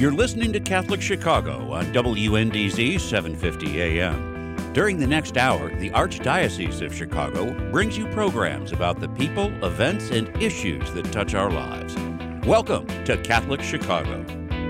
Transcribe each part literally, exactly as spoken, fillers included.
You're listening to Catholic Chicago on W N D Z seven fifty A M. During the next hour, the Archdiocese of Chicago brings you programs about the people, events, and issues that touch our lives. Welcome to Catholic Chicago.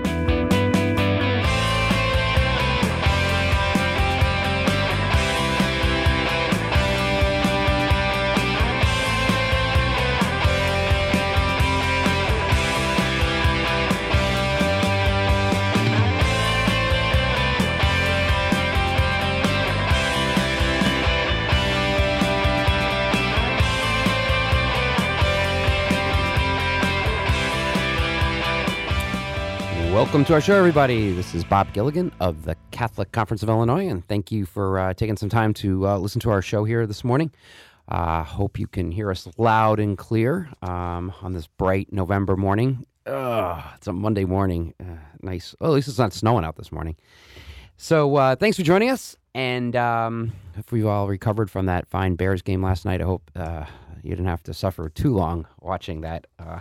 Welcome to our show, everybody. This is Bob Gilligan of the Catholic Conference of Illinois, and thank you for uh, taking some time to uh, listen to our show here this morning. I uh, hope you can hear us loud and clear um, on this bright November morning. Ugh, it's a Monday morning. Uh, nice. Oh, at least it's not snowing out this morning. So uh, thanks for joining us, and um, if we've all recovered from that fine Bears game last night, I hope uh, you didn't have to suffer too long watching that. Uh,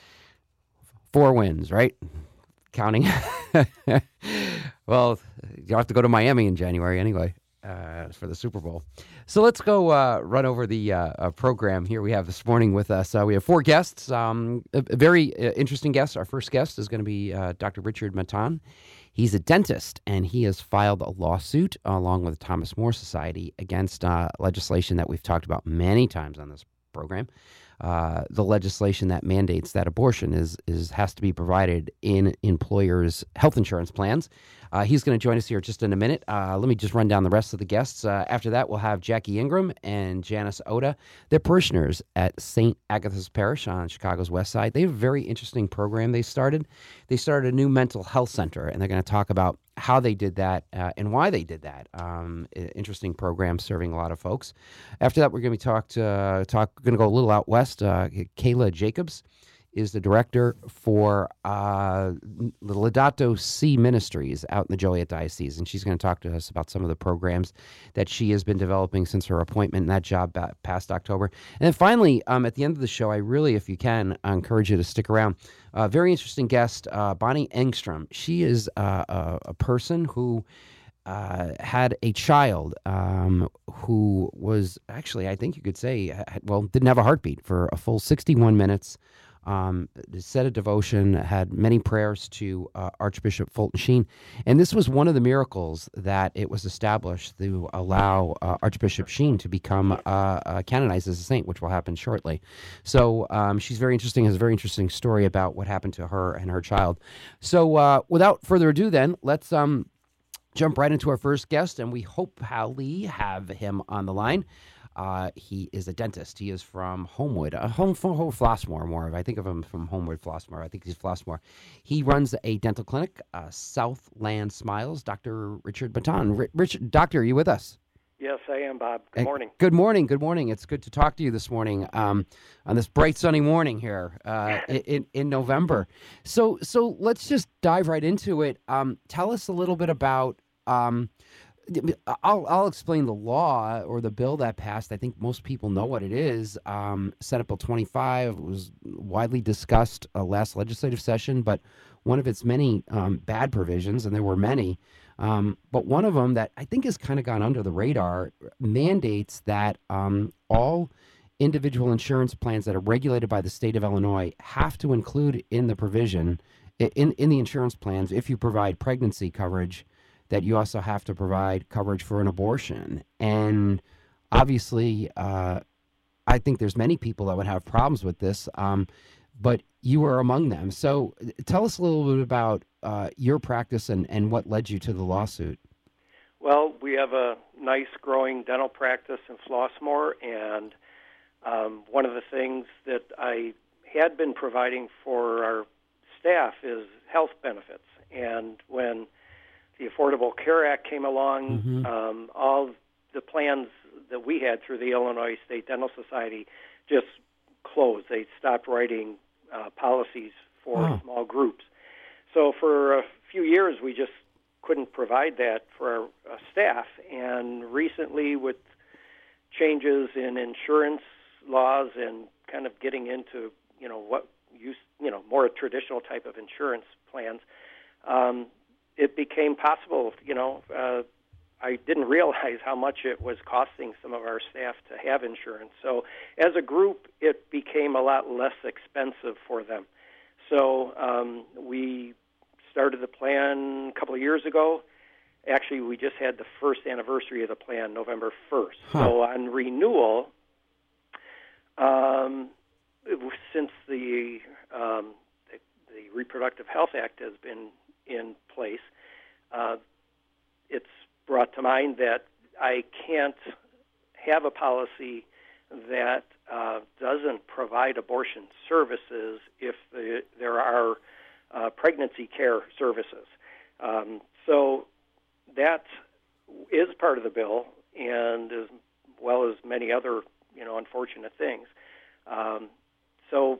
four wins, right? Counting. Well, you'll have to go to Miami in January anyway uh, for the Super Bowl. So let's go uh, run over the uh, uh, program here we have this morning with us. Uh, we have four guests, um, a, a very uh, interesting guest. Our first guest is going to be uh, Doctor Richard Matan. He's a dentist, and he has filed a lawsuit uh, along with the Thomas More Society against uh, legislation that we've talked about many times on this program. Uh, the legislation that mandates that abortion is is has to be provided in employers' health insurance plans. Uh, he's going to join us here just in a minute. Uh, let me just run down the rest of the guests. Uh, after that, we'll have Jackie Ingram and Janice Oda. They're parishioners at Saint Agatha's Parish on Chicago's West Side. They have a very interesting program they started. They started a new mental health center, and they're going to talk about how they did that uh, and why they did that. Um, interesting program serving a lot of folks. After that, we're going to be talk to uh, talk. Going to go a little out west. Uh, Kayla Jacobs is the director for uh, the Laudato Si Ministries out in the Joliet Diocese, and she's going to talk to us about some of the programs that she has been developing since her appointment in that job back past October. And then finally, um, at the end of the show, I really, if you can, I encourage you to stick around. A uh, very interesting guest, uh, Bonnie Engstrom. She is uh, a, a person who uh, had a child um, who was actually, I think you could say, had, well, didn't have a heartbeat for a full sixty-one minutes. Um, said a devotion, had many prayers to uh, Archbishop Fulton Sheen. And this was one of the miracles that it was established to allow uh, Archbishop Sheen to become uh, uh, canonized as a saint, which will happen shortly. So um, she's very interesting, has a very interesting story about what happened to her and her child. So uh, without further ado then, let's um, jump right into our first guest, and we hope Hallie have him on the line. Uh, he is a dentist. He is from Homewood, uh, home from home, Flossmoor. More, I think of him from Homewood, Flossmoor. I think he's Flossmoor. He runs a dental clinic, uh, Southland Smiles. Doctor Richard Matan. R- Richard, doctor, are you with us? Yes, I am, Bob. Good morning. Uh, good morning. Good morning. It's good to talk to you this morning um, on this bright sunny morning here uh, in in November. So, so let's just dive right into it. Um, tell us a little bit about. Um, I'll I'll explain the law or the bill that passed. I think most people know what it is. Um, Senate Bill twenty-five was widely discussed uh, last legislative session, but one of its many um, bad provisions, and there were many, um, but one of them that I think has kind of gone under the radar mandates that um, all individual insurance plans that are regulated by the state of Illinois have to include in the provision, in, in the insurance plans, if you provide pregnancy coverage, that you also have to provide coverage for an abortion. And obviously, uh, I think there's many people that would have problems with this, um, but you were among them. So tell us a little bit about uh, your practice and, and what led you to the lawsuit. Well, we have a nice growing dental practice in Flossmoor, and um, one of the things that I had been providing for our staff is health benefits. And when the Affordable Care Act came along, mm-hmm. um, all the plans that we had through the Illinois State Dental Society just closed. They stopped writing uh, policies for oh. small groups. So for a few years, we just couldn't provide that for our uh, staff. And recently, with changes in insurance laws and kind of getting into, you know, what use, you know, more traditional type of insurance plans, um, it became possible, you know, uh, I didn't realize how much it was costing some of our staff to have insurance. So as a group, it became a lot less expensive for them. So um, we started the plan a couple of years ago. Actually, we just had the first anniversary of the plan, November first. Huh. So on renewal, um, since the, um, the the Reproductive Health Act has been in place, uh, it's brought to mind that I can't have a policy that uh, doesn't provide abortion services if the, there are uh, pregnancy care services. Um, so that is part of the bill, and as well as many other, you know, unfortunate things. Um, so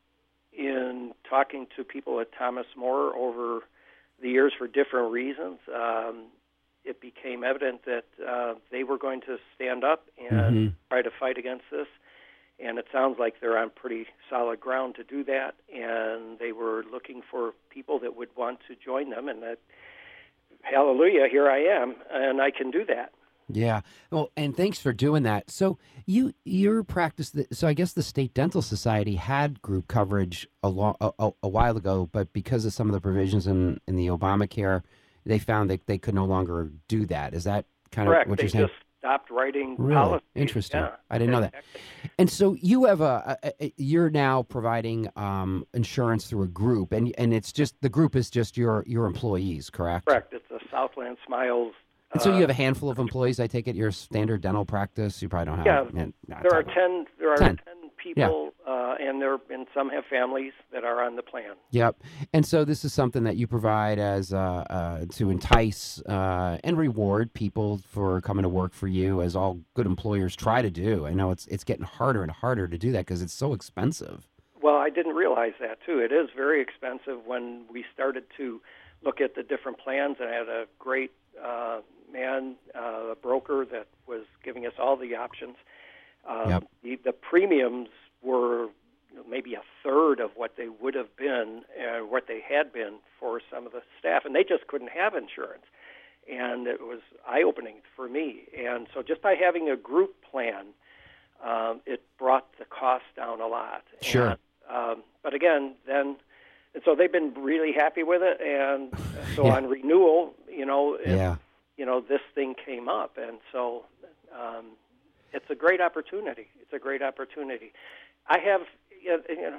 in talking to people at Thomas More over the years for different reasons, um, it became evident that uh, they were going to stand up and mm-hmm. try to fight against this. And it sounds like they're on pretty solid ground to do that. And they were looking for people that would want to join them. And that, hallelujah, here I am, and I can do that. Yeah. Well, and thanks for doing that. So you, your practice, so I guess the State Dental Society had group coverage a, long, a, a while ago, but because of some of the provisions in, in the Obamacare, they found that they could no longer do that. Is that kind Correct. of what they you're saying? Just stopped writing really? Policies. Interesting. Yeah. I didn't know that. And so you have a, a, a you're now providing um, insurance through a group, and and it's just the group is just your your employees, correct? Correct. It's a Southland Smiles. And so uh, you have a handful of employees. I take it your standard dental practice. You probably don't have. Yeah. Man, nah, there are ten. There are ten, ten people, yeah. uh, and there and some have families that are on the plan. Yep. And so this is something that you provide as uh, uh, to entice uh, and reward people for coming to work for you, as all good employers try to do. I know it's it's getting harder and harder to do that because it's so expensive. Well, I didn't realize that too. It is very expensive. When we started to look at the different plans, and I had a great uh, man, uh, a broker that was giving us all the options. Um, yep. the, the premiums were maybe a third of what they would have been, uh, what they had been for some of the staff, and they just couldn't have insurance. And it was eye-opening for me. And so just by having a group plan, um, it brought the cost down a lot. Sure. And, um, but again, then, and so they've been really happy with it. And so yeah. on renewal, you know, it, yeah. you know, this thing came up, and so um, it's a great opportunity. It's a great opportunity. I have, you know,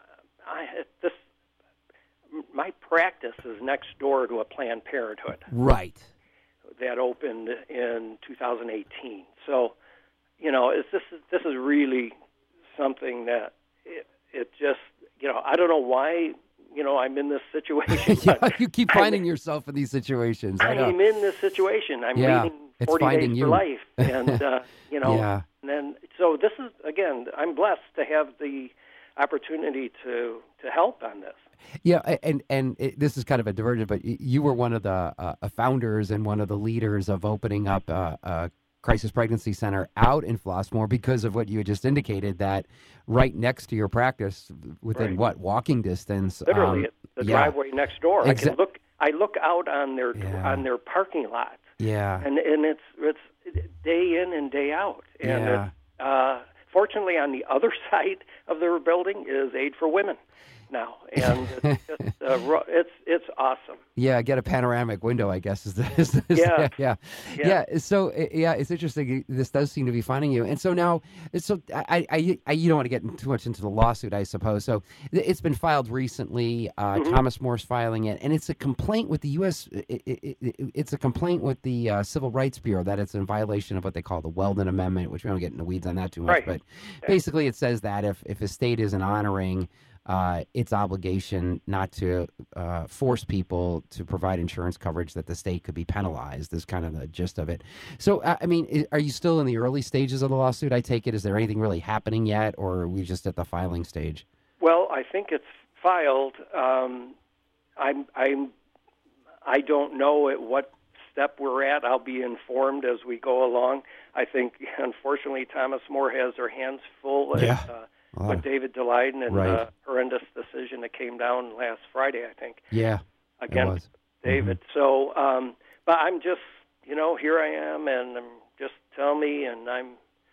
I this my practice is next door to a Planned Parenthood, right? That opened in two thousand eighteen. So, you know, it's, this is this is really something that it, it just, you know, I don't know why. You know, I'm in this situation. yeah, you keep finding I'm, yourself in these situations. I know. I'm in this situation. I'm yeah, leading it's forty finding days you. for life, and uh, you know, yeah. and then so this is again. I'm blessed to have the opportunity to to help on this. Yeah, and and it, this is kind of a divergent, but you were one of the uh, founders and one of the leaders of opening up a, a crisis pregnancy center out in Flossmoor because of what you had just indicated, that right next to your practice, within right. what, walking distance? Literally, um, the yeah. driveway next door. Exa- I can look. I look out on their yeah. on their parking lot. Yeah, and and it's it's day in and day out. And yeah. it, uh, fortunately, on the other side of their building is Aid for Women now, and it's just, uh, it's it's awesome. Yeah, get a panoramic window, I guess. Is the, is the, is yeah. The, yeah, yeah, yeah. So yeah, it's interesting. This does seem to be finding you, and so now, so I, I, I you don't want to get too much into the lawsuit, I suppose. So it's been filed recently. Uh, mm-hmm. Thomas Moore's filing it, and it's a complaint with the U S It, it, it, it's a complaint with the uh, Civil Rights Bureau that it's in violation of what they call the Weldon Amendment, which we don't get into the weeds on that too much. Right. But yeah. basically, it says that if if a state isn't honoring Uh, its obligation not to uh, force people to provide insurance coverage, that the state could be penalized, is kind of the gist of it. So, uh, I mean, are you still in the early stages of the lawsuit, I take it? Is there anything really happening yet, or are we just at the filing stage? Well, I think it's filed. Um, I'm, I'm, I don't know at what step we're at. I'll be informed as we go along. I think, unfortunately, Thomas More has her hands full. Yeah. At, uh, Oh. with David DeLeiden and right. a horrendous decision that came down last Friday, I think. Yeah. against David. Mm-hmm. So, um, but I'm just, you know, here I am, and I'm just tell me, and I'm,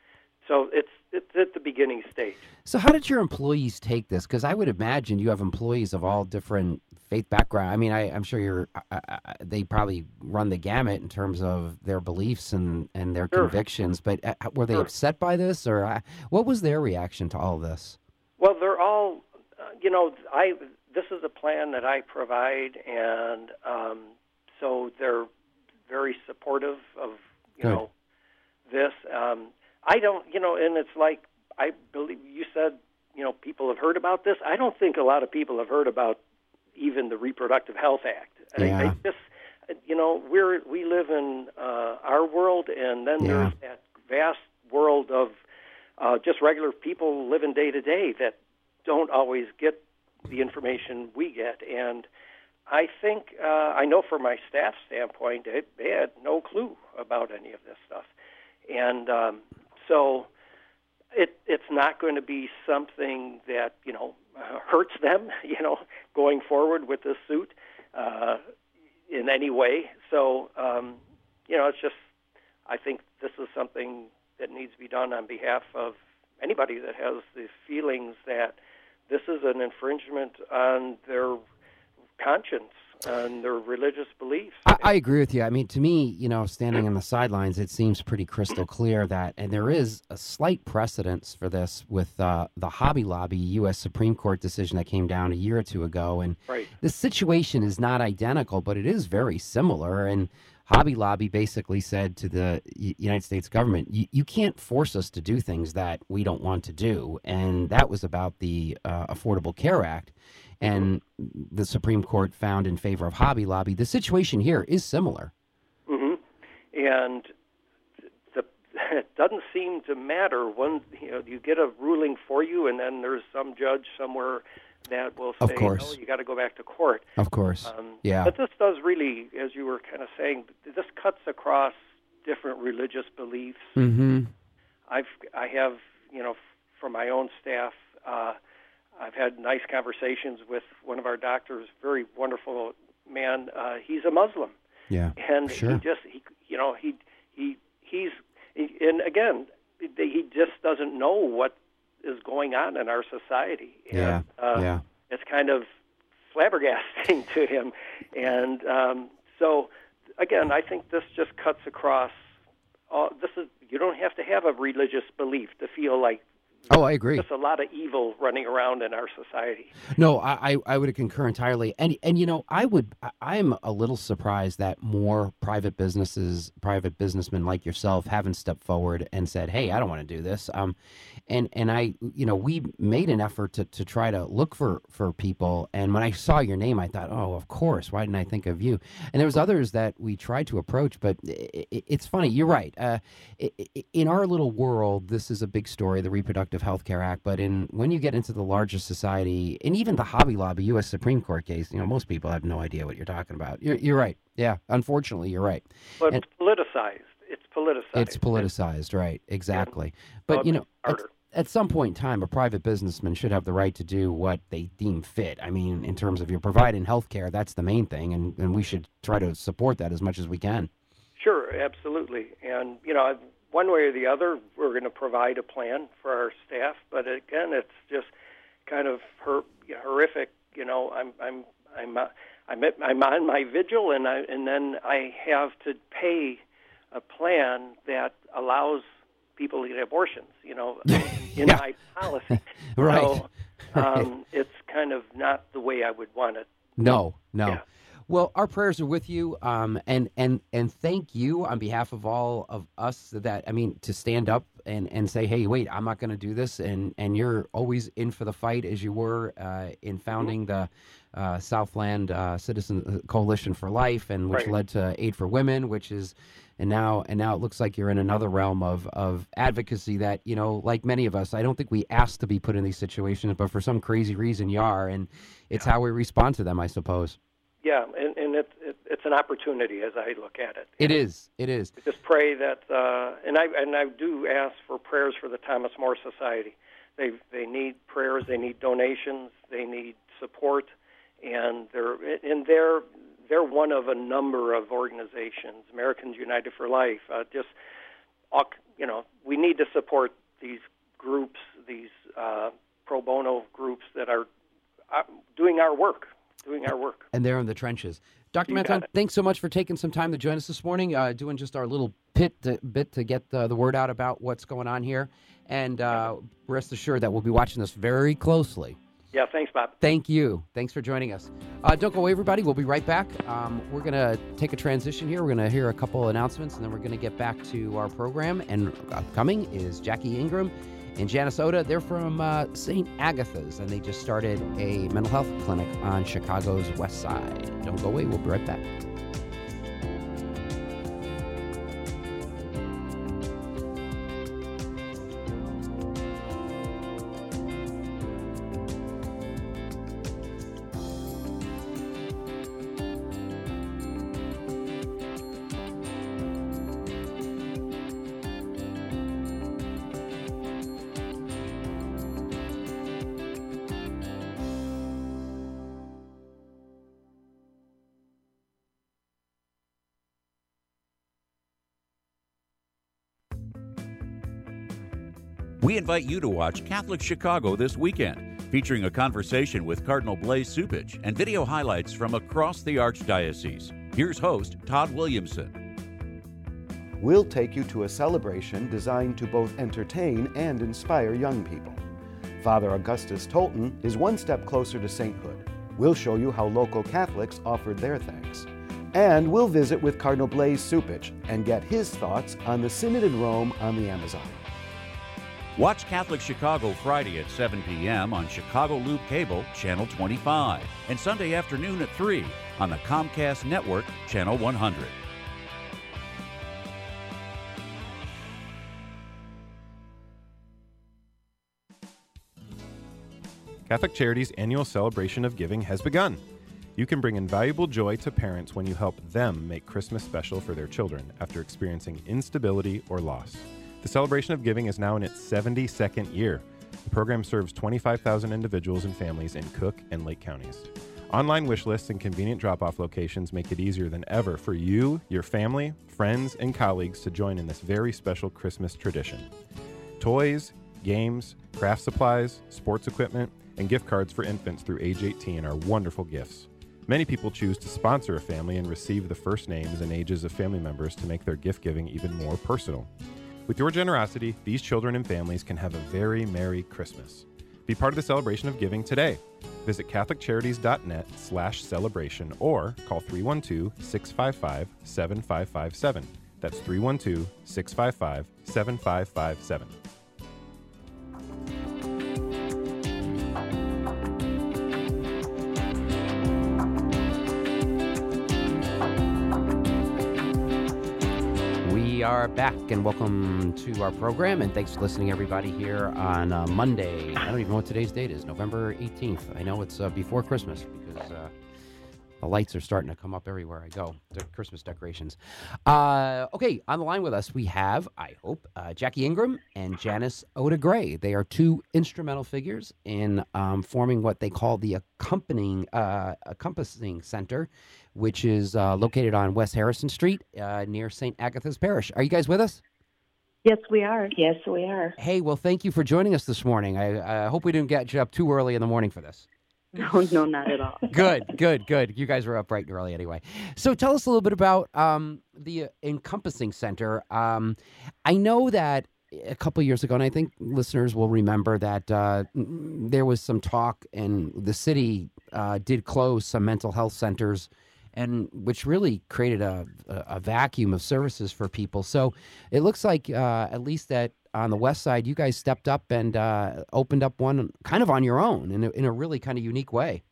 so it's it's at the beginning stage. So how did your employees take this? Because I would imagine you have employees of all different faith background. I mean, I, I'm sure you're. Uh, uh, they probably run the gamut in terms of their beliefs and, and their sure. convictions. But uh, were they sure. upset by this, or uh, what was their reaction to all of this? Well, they're all, uh, you know, I. This is a plan that I provide, and um, so they're very supportive of, you Good. know, this. Um, I don't, you know, and it's like, I believe you said, you know, people have heard about this. I don't think a lot of people have heard about even the Reproductive Health Act. Yeah. I, I just, you know, we're we live in uh, our world, and then yeah. there's that vast world of uh, just regular people living day to day that don't always get the information we get. And I think, uh, I know from my staff standpoint, they, they had no clue about any of this stuff. And um, so it it's not going to be something that, you know, uh, hurts them, you know, going forward with this suit uh, in any way. So, um, you know, it's just, I think this is something that needs to be done on behalf of anybody that has the feelings that this is an infringement on their conscience and their religious beliefs. I, I agree with you. I mean, to me, you know, standing on the sidelines, it seems pretty crystal clear that, and there is a slight precedence for this with uh, the Hobby Lobby U S Supreme Court decision that came down a year or two ago. And right. the situation is not identical, but it is very similar. And Hobby Lobby basically said to the United States government, you can't force us to do things that we don't want to do. And that was about the uh, Affordable Care Act. And the Supreme Court found in favor of Hobby Lobby. The situation here is similar. Mm-hmm. And the, it doesn't seem to matter when, you know, you get a ruling for you, and then there's some judge somewhere that will say, of course. "Oh, you got to go back to court." Of course, um, yeah. But this does really, as you were kind of saying, this cuts across different religious beliefs. Mm-hmm. I've, I have, you know, for my own staff, uh, I've had nice conversations with one of our doctors, very wonderful man. Uh, he's a Muslim. Yeah, and sure. he just, he, you know, he, he, he's, he, and again, he just doesn't know what is going on in our society. And, yeah, uh, yeah. It's kind of flabbergasting to him. And um, so, again, I think this just cuts across. All, this is you don't have to have a religious belief to feel like. Oh, I agree. There's a lot of evil running around in our society. No, I, I would concur entirely. And, and you know, I would, I'm a little surprised that more private businesses, private businessmen like yourself haven't stepped forward and said, hey, I don't want to do this. Um, and, and I, you know, we made an effort to, to try to look for, for people. And when I saw your name, I thought, oh, of course. Why didn't I think of you? And there was others that we tried to approach, but it, it, it's funny. You're right. Uh, it, it, in our little world, this is a big story, the Reproductive Health Care Act, but in when you get into the larger society, and even the Hobby Lobby U S Supreme Court case, you know, most people have no idea what you're talking about. You're, you're right. Yeah, unfortunately, you're right. But and it's politicized. It's politicized. It's politicized, right? Exactly. But you know, at, at some point in time, a private businessman should have the right to do what they deem fit. I mean, in terms of you're providing health care, that's the main thing, and, and we should try to support that as much as we can. Sure, absolutely. And you know, I've, one way or the other, we're going to provide a plan for our staff. But again, it's just kind of hor- horrific. You know, I'm I'm I'm uh, I'm, at, I'm on my vigil, and I and then I have to pay a plan that allows people to get abortions. You know, in yeah. my policy. Right. So um, it's kind of not the way I would want it. No, no. Yeah. Well, our prayers are with you, um, and and and thank you on behalf of all of us. That I mean, to stand up and, and say, hey, wait, I'm not going to do this, and, and you're always in for the fight as you were uh, in founding the uh, Southland uh, Citizen Coalition for Life, and which right. led to Aid for Women, which is and now and now it looks like you're in another realm of of advocacy that, you know, like many of us, I don't think we asked to be put in these situations, but for some crazy reason you are, and it's yeah. how we respond to them, I suppose. Yeah, and, and it, it, it's an opportunity as I look at it. It is. It is. Just pray that, uh, and I and I do ask for prayers for the Thomas More Society. They they need prayers. They need donations. They need support, and they're and they're they're one of a number of organizations. Americans United for Life. Uh, just all, you know, we need to support these groups, these uh, pro bono groups that are uh, doing our work, doing our work. And they're in the trenches. Doctor You got Manton, it. thanks so much for taking some time to join us this morning, uh, doing just our little pit to, bit to get uh, the word out about what's going on here. And uh, rest assured that we'll be watching this very closely. Yeah, thanks, Bob. Thank you. Thanks for joining us. Uh, don't go away, everybody. We'll be right back. Um, we're going to take a transition here. We're going to hear a couple announcements, and then we're going to get back to our program. And upcoming is Jackie Ingram and Janice Oda. They're from uh, Saint Agatha's, and they just started a mental health clinic on Chicago's west side. Don't go away. We'll be right back. We invite you to watch Catholic Chicago this weekend, featuring a conversation with Cardinal Blaise Cupich and video highlights from across the Archdiocese. Here's host Todd Williamson. We'll take you to a celebration designed to both entertain and inspire young people. Father Augustus Tolton is one step closer to sainthood. We'll show you how local Catholics offered their thanks. And we'll visit with Cardinal Blaise Cupich and get his thoughts on the Synod in Rome on the Amazon. Watch Catholic Chicago Friday at seven p.m. on Chicago Loop Cable, Channel twenty-five, and Sunday afternoon at three on the Comcast Network, Channel one hundred. Catholic Charities' annual celebration of giving has begun. You can bring invaluable joy to parents when you help them make Christmas special for their children after experiencing instability or loss. The celebration of giving is now in its seventy-second year. The program serves twenty-five thousand individuals and families in Cook and Lake counties. Online wish lists and convenient drop-off locations make it easier than ever for you, your family, friends, and colleagues to join in this very special Christmas tradition. Toys, games, craft supplies, sports equipment, and gift cards for infants through age eighteen are wonderful gifts. Many people choose to sponsor a family and receive the first names and ages of family members to make their gift giving even more personal. With your generosity, these children and families can have a very Merry Christmas. Be part of the celebration of giving today. Visit catholiccharities.net slash celebration or call three one two, six five five, seven five five seven. That's three one two, six five five, seven five five seven. We are back, and welcome to our program, and thanks for listening, everybody, here on uh, Monday. I don't even know what today's date is, November eighteenth. I know it's uh, before Christmas because uh, the lights are starting to come up everywhere I go. The Christmas decorations. Uh, okay, on the line with us, we have, I hope, uh, Jackie Ingram and Janice Oda Gray. They are two instrumental figures in um, forming what they call the Accompanying uh, Encompassing Center, which is uh, located on West Harrison Street uh, near Saint Agatha's Parish. Are you guys with us? Yes, we are. Yes, we are. Hey, well, thank you for joining us this morning. I, I hope we didn't get you up too early in the morning for this. No, no, not at all. Good, good, good. You guys were up bright and early anyway. So tell us a little bit about um, the Encompassing Center. Um, I know that a couple of years ago, and I think listeners will remember that uh, there was some talk, and the city uh, did close some mental health centers, and which really created a, a vacuum of services for people. So it looks like, uh, at least that on the west side, you guys stepped up and uh, opened up one kind of on your own in a, in a really kind of unique way.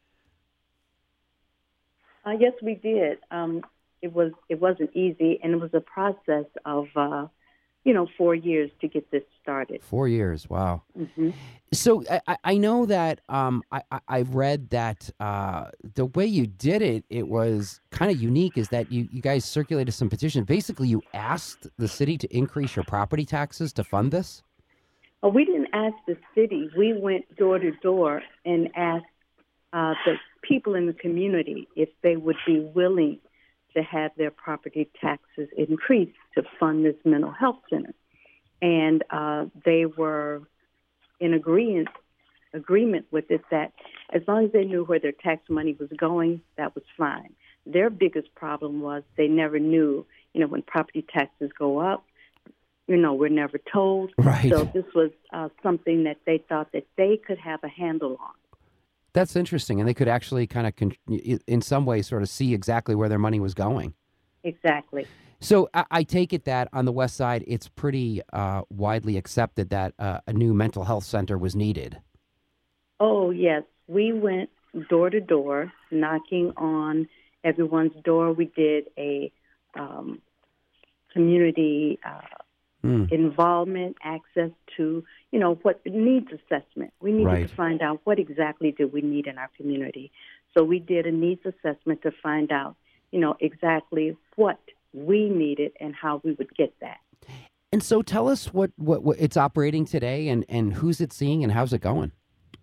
Uh, yes, we did. Um, it was it wasn't easy, and it was a process of uh, you know four years to get this started. Four years, wow. Mm-hmm. So I, I know that um, I, I've read that uh, the way you did it, it was kind of unique, is that you, you guys circulated some petitions. Basically, you asked the city to increase your property taxes to fund this? Uh, we didn't ask the city. We went door to door and asked uh, the people in the community if they would be willing to have their property taxes increased to fund this mental health center. And uh, they were in agreement agreement with it that as long as they knew where their tax money was going, that was fine. Their biggest problem was they never knew, you know, when property taxes go up, you know, we're never told. Right. So this was uh, something that they thought that they could have a handle on. That's interesting. And they could actually kind of, con- in some way, sort of see exactly where their money was going. Exactly. So I, I take it that on the West Side, it's pretty uh, widely accepted that uh, a new mental health center was needed. Oh, yes. We went door to door, knocking on everyone's door. We did a um, community uh, mm. involvement, access to, you know, what needs assessment. We needed right. to find out what exactly do we need in our community. So we did a needs assessment to find out, you know, exactly what we needed and how we would get that. And so tell us what, what, what it's operating today and, and who's it seeing and how's it going?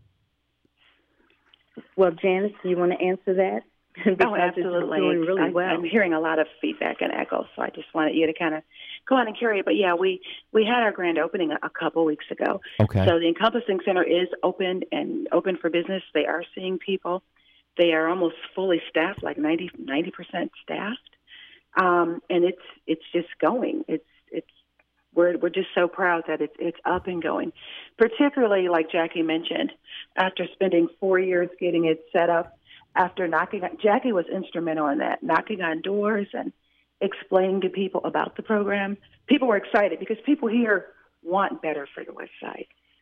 Well, Janice, do you want to answer that? Oh, absolutely. It's doing really I'm, well. I'm hearing a lot of feedback and echoes, so I just wanted you to kind of go on and carry it. But, yeah, we, we had our grand opening a, a couple weeks ago. Okay. So the Encompassing Center is open and open for business. They are seeing people. They are almost fully staffed, like ninety, ninety percent staffed. Um, and it's it's just going. It's it's we're we're just so proud that it's it's up and going. Particularly, like Jackie mentioned, after spending four years getting it set up, after knocking on, Jackie was instrumental in that, knocking on doors and explaining to people about the program. People were excited because people here want better for the West Side.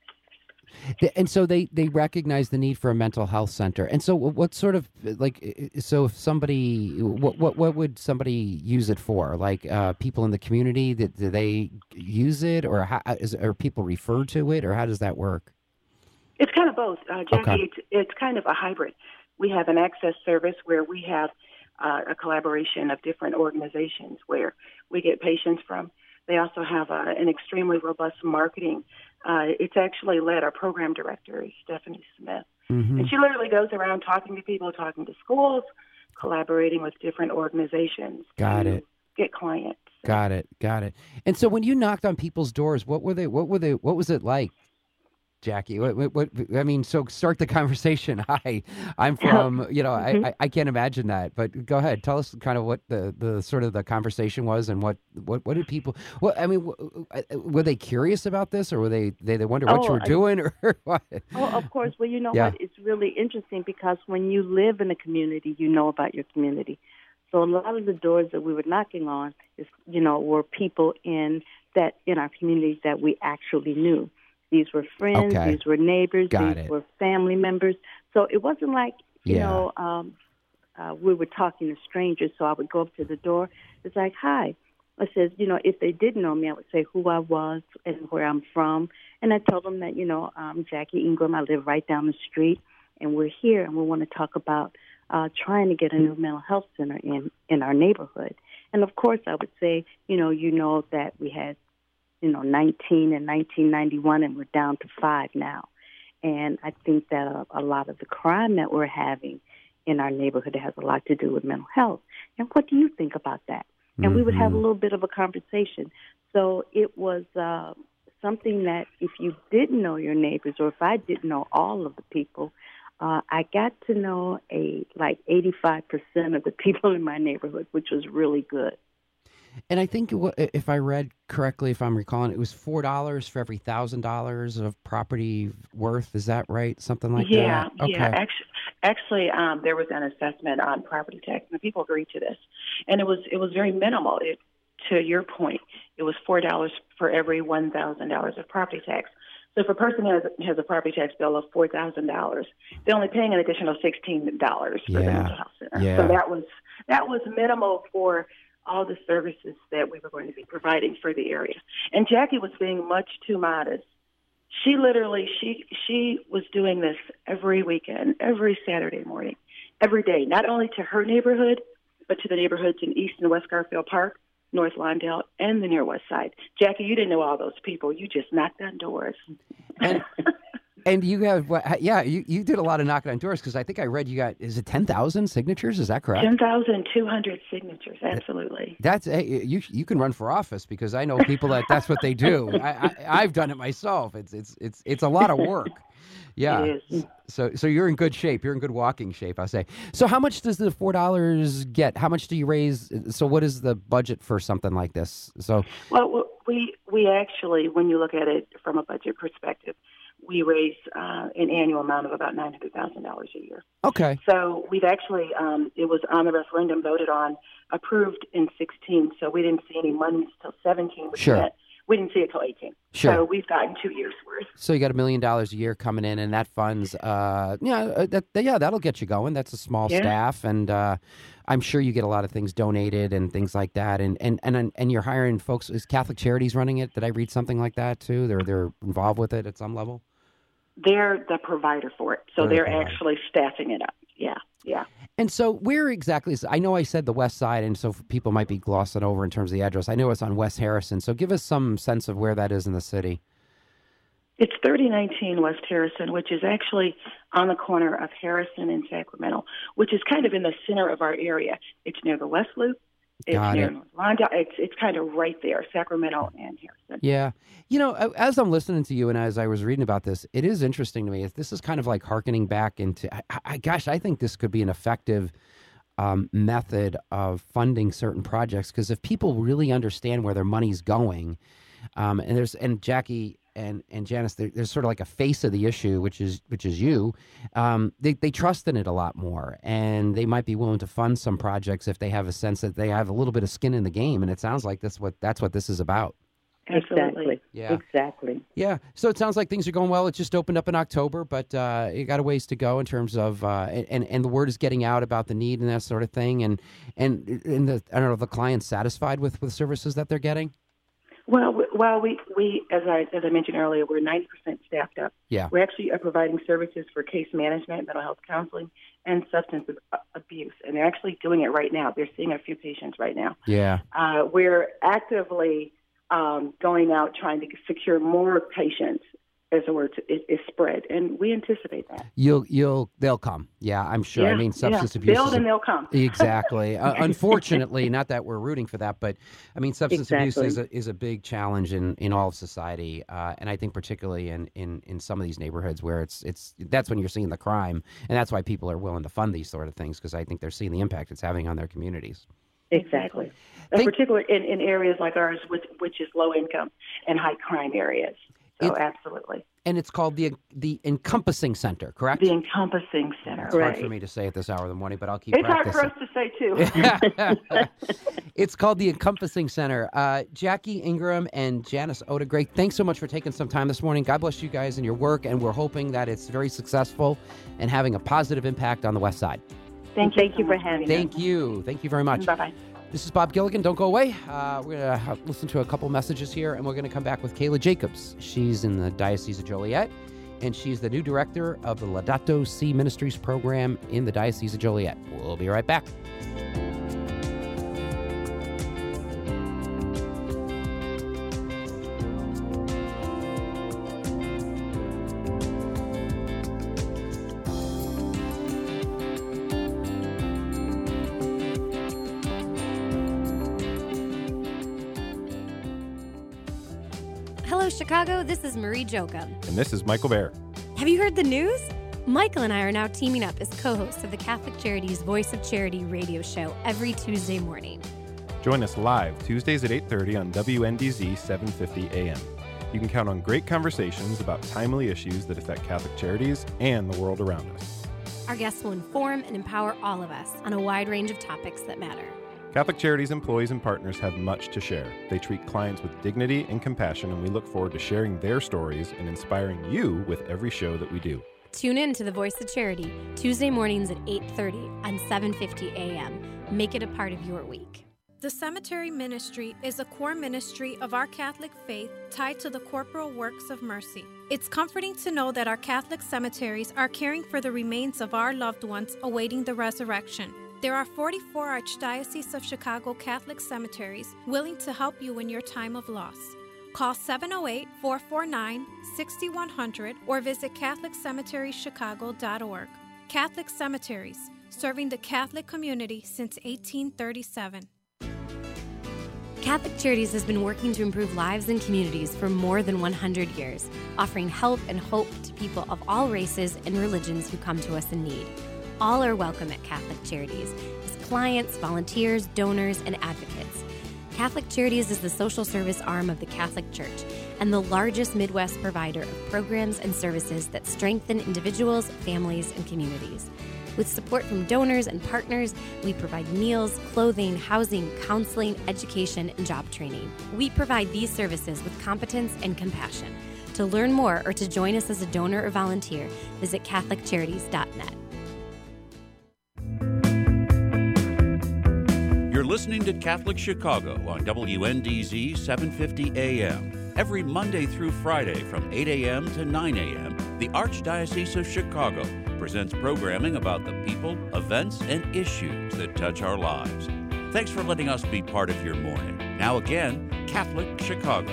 And so they, they recognize the need for a mental health center. And so what sort of, like, so if somebody, what what, what would somebody use it for? Like uh, people in the community, that do they use it, or how, is, are people referred to it, or how does that work? It's kind of both, uh, Jackie. Okay. It's, it's kind of a hybrid. We have an access service where we have uh, a collaboration of different organizations where we get patients from. They also have uh, an extremely robust marketing. Uh, it's actually led, our program director is Stephanie Smith. Mm-hmm. And she literally goes around talking to people, talking to schools, collaborating with different organizations. Got to it. Get clients. Got it. Got it. And so when you knocked on people's doors, what were they, what were they, what was it like, Jackie? What, what, what I mean, so start the conversation. Hi, I'm from, you know, mm-hmm. I, I, I can't imagine that, but go ahead. Tell us kind of what the, the sort of the conversation was and what, what, what did people, well, I mean, were they curious about this, or were they, they, they wonder what oh, you were doing, or what? Oh, of course. Well, you know yeah. what? It's really interesting because when you live in a community, you know about your community. So a lot of the doors that we were knocking on is, you know, were people in that, in our community that we actually knew. These were friends, okay. these were neighbors, Got these it. were family members. So it wasn't like, you yeah. know, um, uh, we were talking to strangers, so I would go up to the door. It's like, hi. I said, you know, if they didn't know me, I would say who I was and where I'm from. And I told them that, you know, I'm Jackie Ingram. I live right down the street, and we're here, and we want to talk about uh, trying to get a new mental health center in, in our neighborhood. And, of course, I would say, you know, you know that we had you know, nineteen in nineteen ninety-one, and we're down to five now. And I think that a, a lot of the crime that we're having in our neighborhood has a lot to do with mental health. And what do you think about that? And mm-hmm. we would have a little bit of a conversation. So it was uh, something that if you didn't know your neighbors, or if I didn't know all of the people, uh, I got to know a like eighty-five percent of the people in my neighborhood, which was really good. And I think if I read correctly, if I'm recalling, it was four dollars for every one thousand dollars of property worth. Is that right? Something like yeah, that? Yeah, yeah. Actually, actually um, there was an assessment on property tax, and people agreed to this. And it was it was very minimal. It, to your point, it was four dollars for every one thousand dollars of property tax. So if a person has, has a property tax bill of four thousand dollars, they're only paying an additional sixteen dollars for yeah. the mental health center. Yeah. So that was that was minimal for all the services that we were going to be providing for the area. And Jackie was being much too modest. She literally, she she was doing this every weekend, every Saturday morning, every day, not only to her neighborhood, but to the neighborhoods in East and West Garfield Park, North Lawndale, and the near West Side. Jackie, you didn't know all those people. You just knocked on doors. And, And you have, what- yeah, you, you did a lot of knocking on doors because I think I read you got, is it ten thousand signatures? Is that correct? ten thousand two hundred signatures, absolutely. That's, hey, you you can run for office because I know people that that's what they do. I, I, I've done it myself. It's, it's, it's, it's a lot of work. Yeah. It is. So, so you're in good shape. You're in good walking shape, I'll say. So how much does the four dollars get? How much do you raise? So what is the budget for something like this? So, Well, we we actually, when you look at it from a budget perspective, we raise uh, an annual amount of about nine hundred thousand dollars a year. okay. So we've actually, um, it was on the referendum, voted on, approved in sixteen. So we didn't see any money until seventeen. Which Sure. meant we didn't see it till eighteen. Sure. So we've gotten two years worth. So you got a million dollars a year coming in, and that funds, uh, yeah, uh, that, yeah, that'll get you going. That's a small Yeah. staff, and uh, I'm sure you get a lot of things donated and things like that. And and and and you're hiring folks. Is Catholic Charities running it? Did I read something like that too? They're they're involved with it at some level. They're the provider for it. So They're the they're provider. actually staffing it up. Yeah, yeah. And so, where exactly is? I know I said the West Side, and so people might be glossing over in terms of the address. I know it's on West Harrison. So, give us some sense of where that is in the city. It's thirty nineteen West Harrison, which is actually on the corner of Harrison and Sacramento, which is kind of in the center of our area. It's near the West Loop. It's Got near it. North Londa. It's it's kind of right there, Sacramento and Harrison. Yeah. You know, as I'm listening to you and as I was reading about this, it is interesting to me. This is kind of like hearkening back into, I, I, gosh, I think this could be an effective um, method of funding certain projects because if people really understand where their money's going, um, and there's, and Jackie and, and Janice, there, there's sort of like a face of the issue, which is, which is you, um, they, they trust in it a lot more and they might be willing to fund some projects if they have a sense that they have a little bit of skin in the game. And it sounds like that's what, that's what this is about. Absolutely. Exactly. Yeah. Exactly. Yeah. So it sounds like things are going well. It just opened up in October, but uh, you got a ways to go in terms of uh, and and the word is getting out about the need and that sort of thing. And and and the I don't know, the client's satisfied with with services that they're getting. Well, we- well, we, we as I as I mentioned earlier, we're ninety percent staffed up. Yeah. We actually are providing services for case management, mental health counseling, and substance ab- abuse, and they're actually doing it right now. They're seeing a few patients right now. Yeah. Uh, we're actively um, going out trying to secure more patients as the word is, is spread, and we anticipate that. You'll you'll they'll come. Yeah, I'm sure. Yeah, I mean, substance yeah. abuse. Build is a- and they'll come. Exactly. uh, unfortunately, not that we're rooting for that, but I mean, substance abuse Exactly. is a, is a big challenge in, in all of society, uh, and I think particularly in, in, in some of these neighborhoods where it's it's that's when you're seeing the crime, and that's why people are willing to fund these sort of things because I think they're seeing the impact it's having on their communities. Exactly. In Thank- particular, in, in areas like ours, which, which is low income and high crime areas. So, It- absolutely. And it's called the the Encompassing Center, correct? The Encompassing Center. It's right. hard for me to say at this hour of the morning, but I'll keep It's hard practicing. for us to say, too. It's called the Encompassing Center. Uh, Jackie Ingram and Janice Odegray, thanks so much for taking some time this morning. God bless you guys and your work, and we're hoping that it's very successful and having a positive impact on the West Side. Thank you, Thank so you for much, having Marina. Thank you. Thank you very much. Bye-bye. This is Bob Gilligan. Don't go away. Uh, we're going to listen to a couple messages here, and we're going to come back with Kayla Jacobs. She's in the Diocese of Joliet, and she's the new director of the Laudato Si Ministries program in the Diocese of Joliet. We'll be right back. Hello, Chicago. This is Marie Jokum. And this is Michael Bear. Have you heard the news? Michael and I are now teaming up as co-hosts of the Catholic Charities Voice of Charity radio show every Tuesday morning. Join us live Tuesdays at eight thirty on W N D Z seven fifty A M. You can count on great conversations about timely issues that affect Catholic Charities and the world around us. Our guests will inform and empower all of us on a wide range of topics that matter. Catholic Charities employees and partners have much to share. They treat clients with dignity and compassion, and we look forward to sharing their stories and inspiring you with every show that we do. Tune in to the Voice of Charity Tuesday mornings at eight thirty on seven fifty A M. Make it a part of your week. The Cemetery Ministry is a core ministry of our Catholic faith tied to the corporal works of mercy. It's comforting to know that our Catholic cemeteries are caring for the remains of our loved ones awaiting the resurrection. There are forty-four Archdiocese of Chicago Catholic cemeteries willing to help you in your time of loss. Call seven oh eight, four four nine, six one zero zero or visit catholic cemetery chicago dot org. Catholic Cemeteries, serving the Catholic community since eighteen thirty-seven. Catholic Charities has been working to improve lives and communities for more than one hundred years, offering help and hope to people of all races and religions who come to us in need. All are welcome at Catholic Charities as clients, volunteers, donors, and advocates. Catholic Charities is the social service arm of the Catholic Church and the largest Midwest provider of programs and services that strengthen individuals, families, and communities. With support from donors and partners, we provide meals, clothing, housing, counseling, education, and job training. We provide these services with competence and compassion. To learn more or to join us as a donor or volunteer, visit catholic charities dot net. You're listening to Catholic Chicago on W N D Z seven fifty A M. Every Monday through Friday from eight A M to nine A M, the Archdiocese of Chicago presents programming about the people, events, and issues that touch our lives. Thanks for letting us be part of your morning. Now again, Catholic Chicago.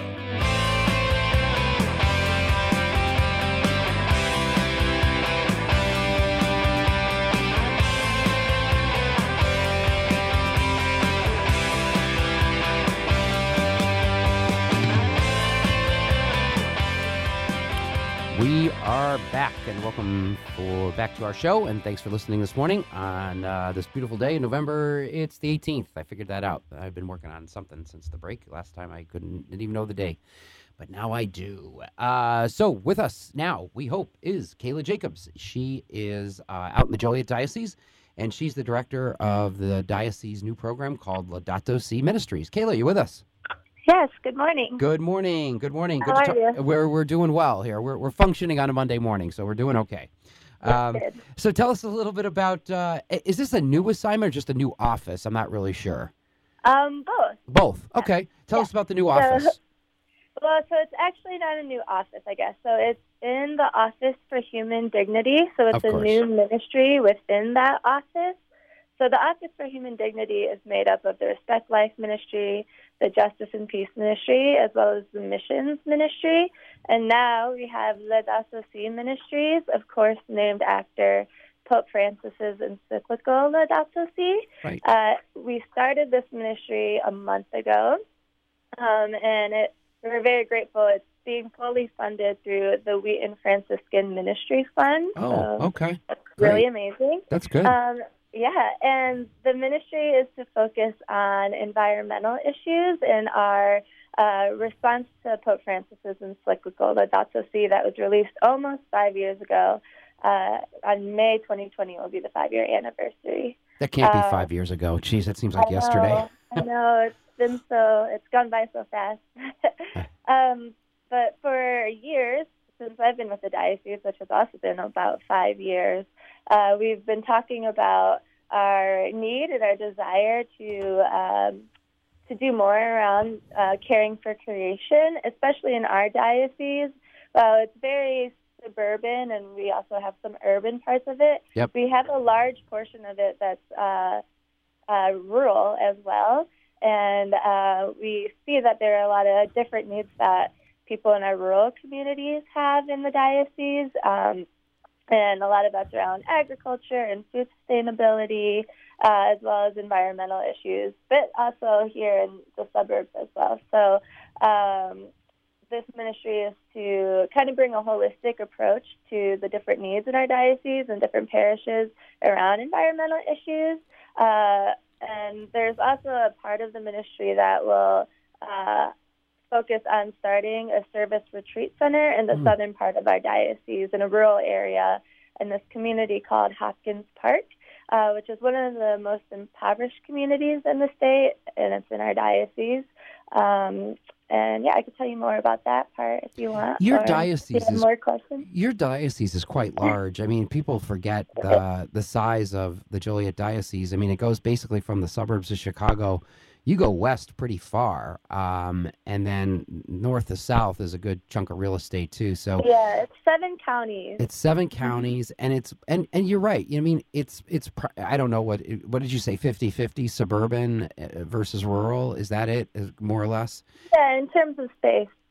We are back, and welcome for back to our show, and thanks for listening this morning on uh, this beautiful day in November. It's the eighteenth. I figured that out. I've been working on something since the break. Last time I couldn't didn't even know the day, but now I do. Uh, so with us now, we hope, is Kayla Jacobs. She is uh, out in the Joliet Diocese, and she's the director of the diocese new program called Laudato Si Ministries. Kayla, you with us? Yes, good morning. Good morning. Good morning. Good How to are talk. you? We're we're doing well here. We're we're functioning on a Monday morning, so we're doing okay. Um, good. So tell us a little bit about. Uh, is this a new assignment or just a new office? I'm not really sure. Um, both. Both. Okay. Tell Yeah. us about the new office. So, well, so it's actually not a new office, I guess. So it's in the Office for Human Dignity. So it's Of a course. new ministry within that office. So the Office for Human Dignity is made up of the Respect Life Ministry, the Justice and Peace Ministry, as well as the Missions Ministry. And now we have Laudato Si Ministries, of course, named after Pope Francis's encyclical Laudato Si. Right. Uh, we started this ministry a month ago, um, and it, we're very grateful. It's being fully funded through the Wheaton Franciscan Ministry Fund. Oh, so okay. That's really Great. amazing. That's good. Um, yeah, and the ministry is to focus on environmental issues in our uh, response to Pope Francis's encyclical Laudato Si that was released almost five years ago. Uh, on May twenty twenty will be the five-year anniversary. That can't be uh, five years ago. Jeez, that seems like I know, yesterday. I know, it's been so, it's gone by so fast. um, but for years, since I've been with the diocese, which has also been about five years, uh, we've been talking about our need and our desire to um, to do more around uh, caring for creation, especially in our diocese. Well, it's very suburban, and we also have some urban parts of it. Yep. We have a large portion of it that's uh, uh, rural as well, and uh, we see that there are a lot of different needs that people in our rural communities have in the diocese, um, and a lot of that's around agriculture and food sustainability, uh, as well as environmental issues, but also here in the suburbs as well. So um, this ministry is to kind of bring a holistic approach to the different needs in our diocese and different parishes around environmental issues. Uh, and there's also a part of the ministry that will uh, focus on starting a service retreat center in the mm. southern part of our diocese in a rural area in this community called Hopkins Park, uh, which is one of the most impoverished communities in the state, and it's in our diocese. Um, and yeah, I could tell you more about that part if you want. Your or diocese if you have is more questions. Your diocese is quite large. I mean, people forget the the size of the Joliet Diocese. I mean, it goes basically from the suburbs of Chicago. You go west pretty far, um, and then north to south is a good chunk of real estate too. So yeah, it's seven counties. It's seven counties, and it's and, and you're right. I mean, it's it's I don't know what what did you say, fifty-fifty suburban versus rural? Is that it, more or less? Yeah, in terms of space.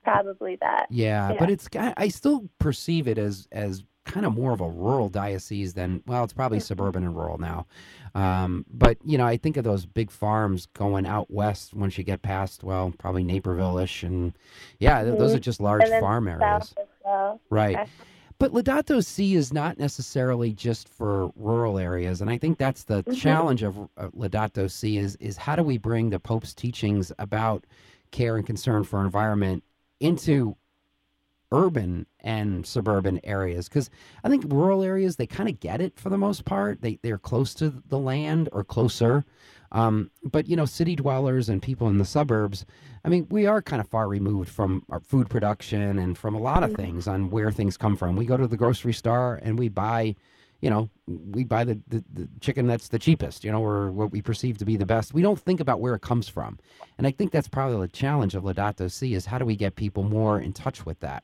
probably that. Yeah, yeah. but it's I still perceive it as as kind of more of a rural diocese than, well, it's probably suburban and rural now. Um, but, you know, I think of those big farms going out west once you get past, well, probably Naperville-ish. And, yeah, th- those are just large farm areas. Well. Right. Okay. But Laudato Si is not necessarily just for rural areas. And I think that's the mm-hmm. challenge of uh, Laudato Si is, is how do we bring the Pope's teachings about care and concern for environment into urban and suburban areas? Because I think rural areas, they kind of get it for the most part. They, they're close to the land or closer. Um, but, you know, city dwellers and people in the suburbs, I mean, we are kind of far removed from our food production and from a lot of things on where things come from. We go to the grocery store and we buy, you know, we buy the, the, the chicken that's the cheapest, you know, or what we perceive to be the best. We don't think about where it comes from. And I think that's probably the challenge of Laudato Si is how do we get people more in touch with that?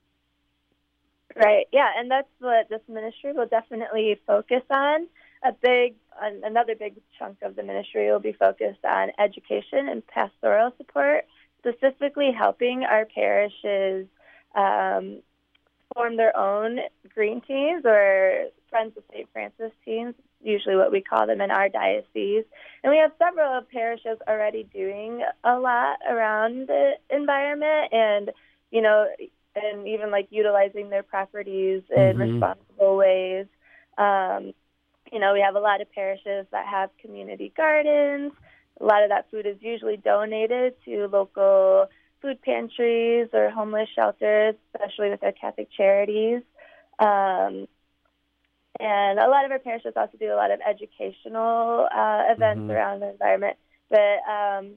Right, yeah, and that's what this ministry will definitely focus on. A big, another big chunk of the ministry will be focused on education and pastoral support, specifically helping our parishes um, form their own green teams or Friends of Saint Francis teams, usually what we call them in our diocese. And we have several parishes already doing a lot around the environment and, you know, and even like utilizing their properties in mm-hmm. responsible ways. Um, you know, we have a lot of parishes that have community gardens. A lot of that food is usually donated to local food pantries or homeless shelters, especially with our Catholic Charities. Um, and a lot of our parishes also do a lot of educational uh, events mm-hmm. around the environment. But um,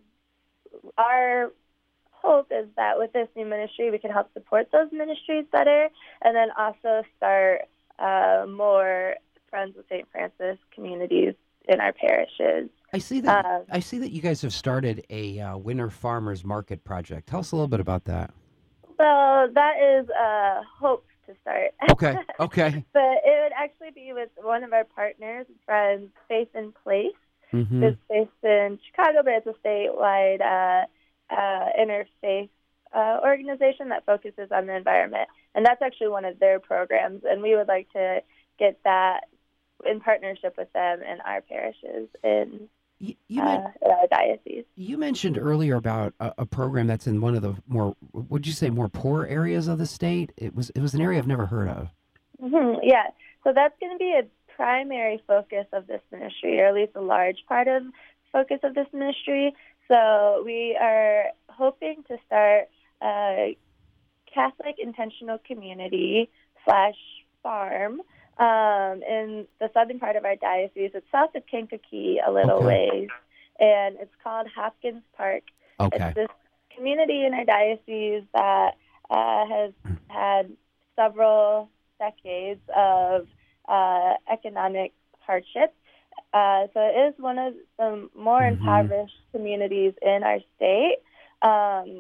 our hope is that with this new ministry, we can help support those ministries better and then also start uh, more Friends of Saint Francis communities in our parishes. I see that. Um, I see that you guys have started a uh, Winter Farmers Market project. Tell us a little bit about that. Well, that is a uh, hope to start. Okay. Okay. But it would actually be with one of our partners, friends, Faith in Place. Mm-hmm. It's based in Chicago, but it's a statewide uh, uh, interfaith uh, organization that focuses on the environment, and that's actually one of their programs. And we would like to get that in partnership with them in our parishes in, you, you uh, meant, in our diocese. You mentioned earlier about a, a program that's in one of the more, would you say, more poor areas of the state? It was it was an area I've never heard of. Mm-hmm, yeah, so that's going to be a primary focus of this ministry, or at least a large part of focus of this ministry. So we are hoping to start a Catholic intentional community slash farm Um, in the southern part of our diocese. It's south of Kankakee a little okay. ways, and it's called Hopkins Park. Okay. It's this community in our diocese that uh, has had several decades of uh, economic hardship. Uh, so it is one of the more mm-hmm. impoverished communities in our state. Um,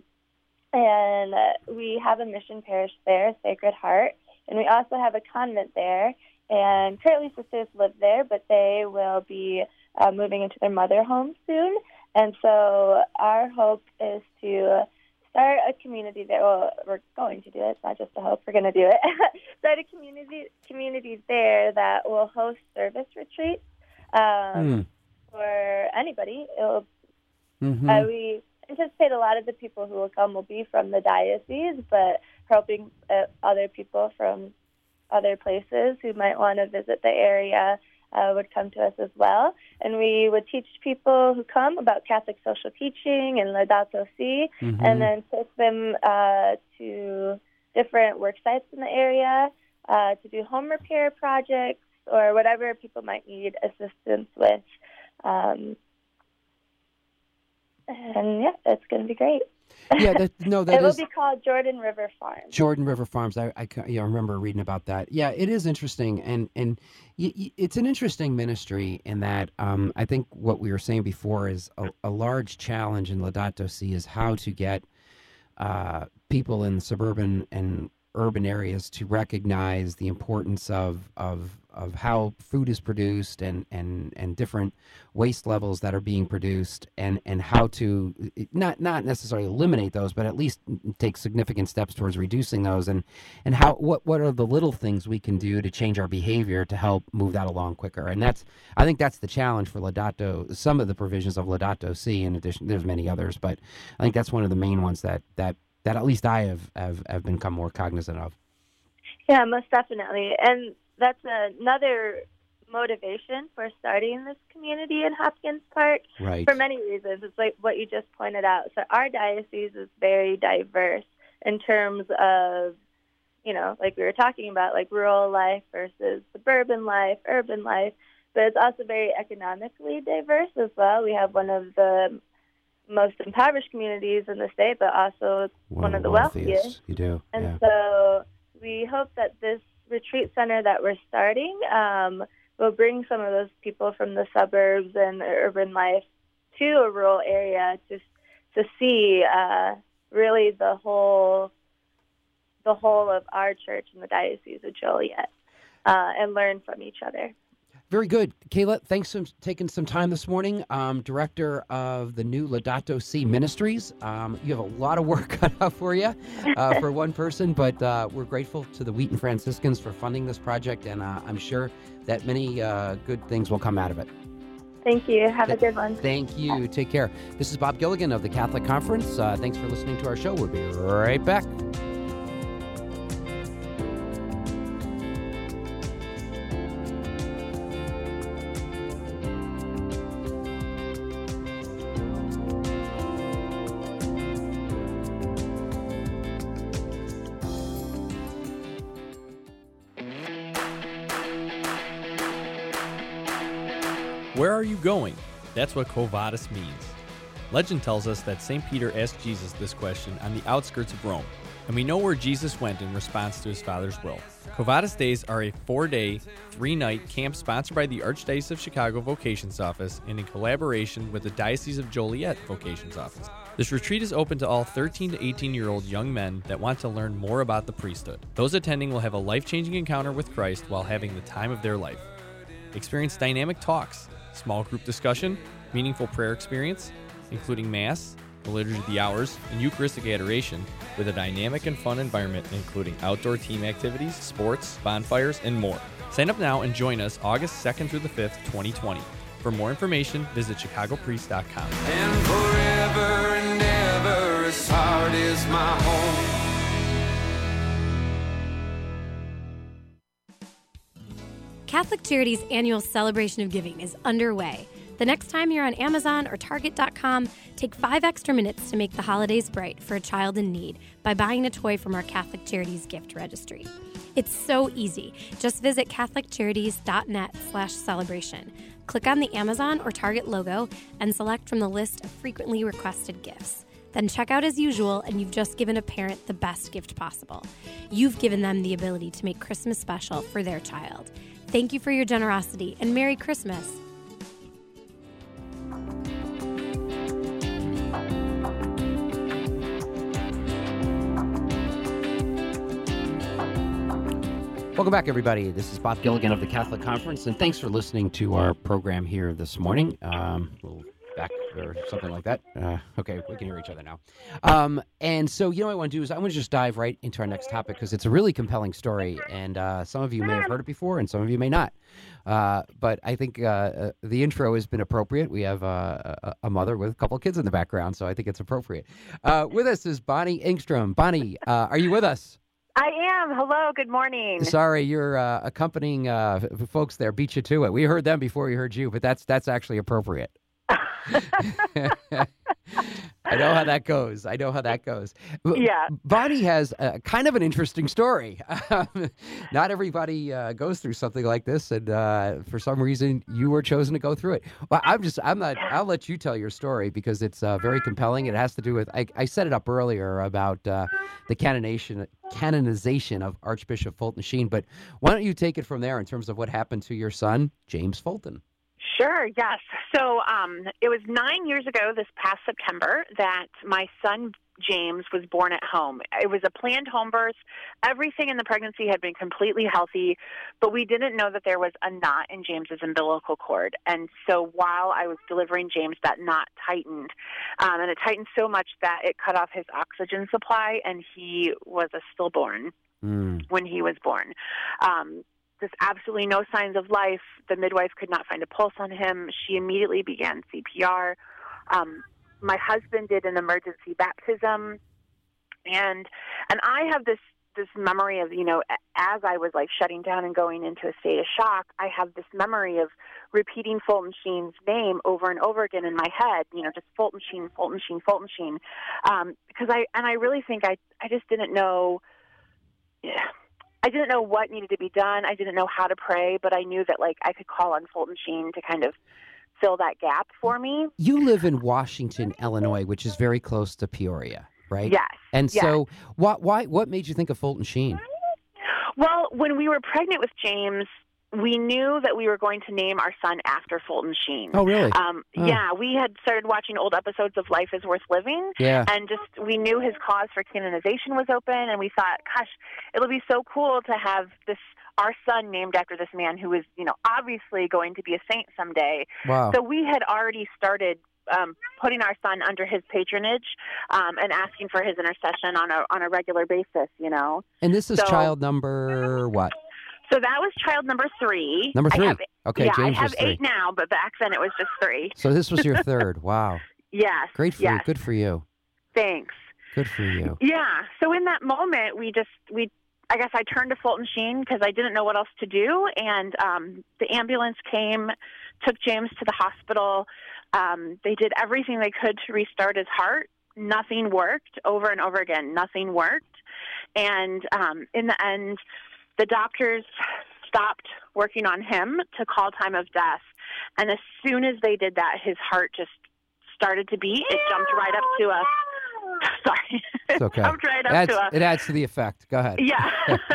and uh, we have a mission parish there, Sacred Heart. And we also have a convent there, and currently sisters live there, but they will be uh, moving into their mother home soon. And so our hope is to start a community there. Well, we're going to do it. It's not just a hope. We're going to do it. Start a community community there that will host service retreats um, mm. for anybody. It'll, mm-hmm. uh, we anticipate a lot of the people who will come will be from the diocese, but helping uh, other people from other places who might want to visit the area uh, would come to us as well. And we would teach people who come about Catholic social teaching and Laudato Si, mm-hmm. and then take them uh, to different work sites in the area uh, to do home repair projects or whatever people might need assistance with. Um, and, yeah, it's going to be great. Yeah, that, no, that it will is... be called Jordan River Farms. Jordan River Farms. I, I, you know, remember reading about that. Yeah, it is interesting, and and y- y- it's an interesting ministry in that um, I think what we were saying before is a, a large challenge in Laudato Si is how to get uh, people in suburban and urban areas to recognize the importance of of of how food is produced and, and, and different waste levels that are being produced, and, and how to not not necessarily eliminate those, but at least take significant steps towards reducing those, and, and how what, what are the little things we can do to change our behavior to help move that along quicker. And that's I think that's the challenge for Laudato, some of the provisions of Laudato Si. In addition, there's many others, but I think that's one of the main ones that that, that at least I have, have, have become more cognizant of. Yeah, most definitely. And that's another motivation for starting this community in Hopkins Park. Right. For many reasons. It's like what you just pointed out. So our diocese is very diverse in terms of, you know, like we were talking about, like rural life versus suburban life, urban life. But it's also very economically diverse as well. We have one of the most impoverished communities in the state, but also one, one of the wealthiest. wealthiest. You do. And yeah. so we hope that this retreat center that we're starting um, will bring some of those people from the suburbs and urban life to a rural area to to see uh, really the whole the whole of our church in the Diocese of Joliet uh, and learn from each other. Very good. Kayla, thanks for taking some time this morning. Um, director of the new Laudato Si Ministries. Um, you have a lot of work cut out for you uh, for one person, but uh, we're grateful to the Wheaton Franciscans for funding this project, and uh, I'm sure that many uh, good things will come out of it. Thank you. Have a good one. Thank you. Take care. This is Bob Gilligan of the Catholic Conference. Uh, thanks for listening to our show. We'll be right back. Where are you going? That's what Quo Vadis means. Legend tells us that Saint Peter asked Jesus this question on the outskirts of Rome, and we know where Jesus went in response to his Father's will. Quo Vadis Days are a four-day, three-night camp sponsored by the Archdiocese of Chicago Vocations Office and in collaboration with the Diocese of Joliet Vocations Office. This retreat is open to all thirteen to eighteen-year-old young men that want to learn more about the priesthood. Those attending will have a life-changing encounter with Christ while having the time of their life. Experience dynamic talks, small group discussion, meaningful prayer experience, including Mass, the Liturgy of the Hours, and Eucharistic adoration, with a dynamic and fun environment including outdoor team activities, sports, bonfires, and more. Sign up now and join us August second through the fifth, twenty twenty. For more information, visit chicago priest dot com. And forever and ever, as hard as my home. Catholic Charities' annual celebration of giving is underway. The next time you're on Amazon or Target dot com, take five extra minutes to make the holidays bright for a child in need by buying a toy from our Catholic Charities gift registry. It's so easy. Just visit catholic charities dot net slash celebration. Click on the Amazon or Target logo and select from the list of frequently requested gifts. Then check out as usual, and you've just given a parent the best gift possible. You've given them the ability to make Christmas special for their child. Thank you for your generosity, and Merry Christmas. Welcome back, everybody. This is Bob Gilligan of the Catholic Conference, and thanks for listening to our program here this morning. Um, we'll back or something like that. Uh, okay, we can hear each other now. Um, and so, you know what I want to do is I want to just dive right into our next topic because it's a really compelling story, and uh, some of you may have heard it before, and some of you may not. Uh, but I think uh, uh, the intro has been appropriate. We have uh, a, a mother with a couple of kids in the background, so I think it's appropriate. Uh, with us is Bonnie Engstrom. Bonnie, uh, are you with us? I am. Hello. Good morning. Sorry, you're uh, accompanying uh, f- folks there. Beat you to it. We heard them before we heard you, but that's that's actually appropriate. I know how that goes. I know how that goes. Yeah. Bonnie has a, kind of an interesting story. Not everybody uh, goes through something like this, and uh, for some reason, you were chosen to go through it. Well, I'm just, I'm not, I'll let you tell your story because it's uh, very compelling. It has to do with, I, I set it up earlier about uh, the canonization, canonization of Archbishop Fulton Sheen, but why don't you take it from there in terms of what happened to your son, James Fulton? Sure, yes. So um, it was nine years ago this past September that my son James was born at home. It was a planned home birth. Everything in the pregnancy had been completely healthy, but we didn't know that there was a knot in James's umbilical cord. And so while I was delivering James, that knot tightened, um, and it tightened so much that it cut off his oxygen supply, and he was a stillborn Mm. when he was born. Um, Just absolutely no signs of life. The midwife could not find a pulse on him. She immediately began C P R. Um, my husband did an emergency baptism, and and I have this this memory of, you know, as I was like shutting down and going into a state of shock, I have this memory of repeating Fulton Sheen's name over and over again in my head. You know, just Fulton Sheen, Fulton Sheen, Fulton Sheen, um, because I and I really think I I just didn't know. Yeah. I didn't know what needed to be done. I didn't know how to pray, but I knew that like I could call on Fulton Sheen to kind of fill that gap for me. You live in Washington, Illinois, which is very close to Peoria, right? Yes. And yes. so, what? Why? What made you think of Fulton Sheen? Well, when we were pregnant with James, we knew that we were going to name our son after Fulton Sheen. Oh, really? Um, oh. Yeah, we had started watching old episodes of Life is Worth Living. Yeah. And just we knew his cause for canonization was open, and we thought, gosh, it'll be so cool to have this our son named after this man who is, you know, obviously going to be a saint someday. Wow. So we had already started um, putting our son under his patronage um, and asking for his intercession on a on a regular basis, you know. And this is so, child number what? So that was child number three. Number three. I have, okay, yeah, James I have was three. eight now, but back then it was just three. So this was your third. Wow. Yes. Great for yes. you. Good for you. Thanks. Good for you. Yeah. So in that moment, we just we. I guess I turned to Fulton Sheen because I didn't know what else to do, and um, the ambulance came, took James to the hospital. Um, they did everything they could to restart his heart. Nothing worked. Over and over again, nothing worked. And um, in the end, the doctors stopped working on him to call time of death. And as soon as they did that, his heart just started to beat. It jumped right up to a... Sorry. It's okay. It jumped right up adds, to a... It adds to the effect. Go ahead. Yeah.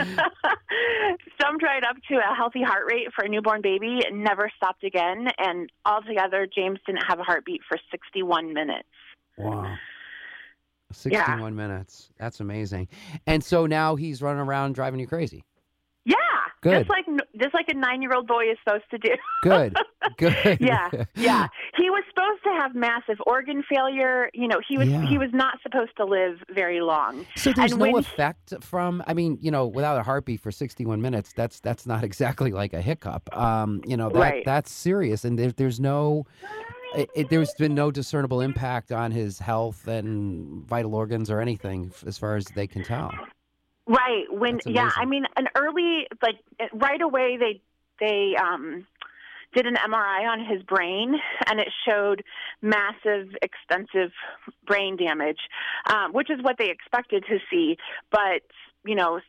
Jumped right up to a healthy heart rate for a newborn baby. It never stopped again. And altogether, James didn't have a heartbeat for sixty-one minutes. Wow. sixty-one yeah. minutes. That's amazing. And so now he's running around driving you crazy. Yeah. Good. Just like just like a nine-year-old boy is supposed to do. Good. Good. yeah. Yeah. He was supposed to have massive organ failure. You know, he was yeah. he was not supposed to live very long. So there's and no when, effect from, I mean, you know, without a heartbeat for sixty-one minutes, that's that's not exactly like a hiccup. Um, you know, that right. that's serious. And there, there's no It, it, there's been no discernible impact on his health and vital organs or anything as far as they can tell. Right. When yeah, I mean, an early like right away they they um, did an M R I on his brain, and it showed massive, extensive brain damage, um, which is what they expected to see. But you know,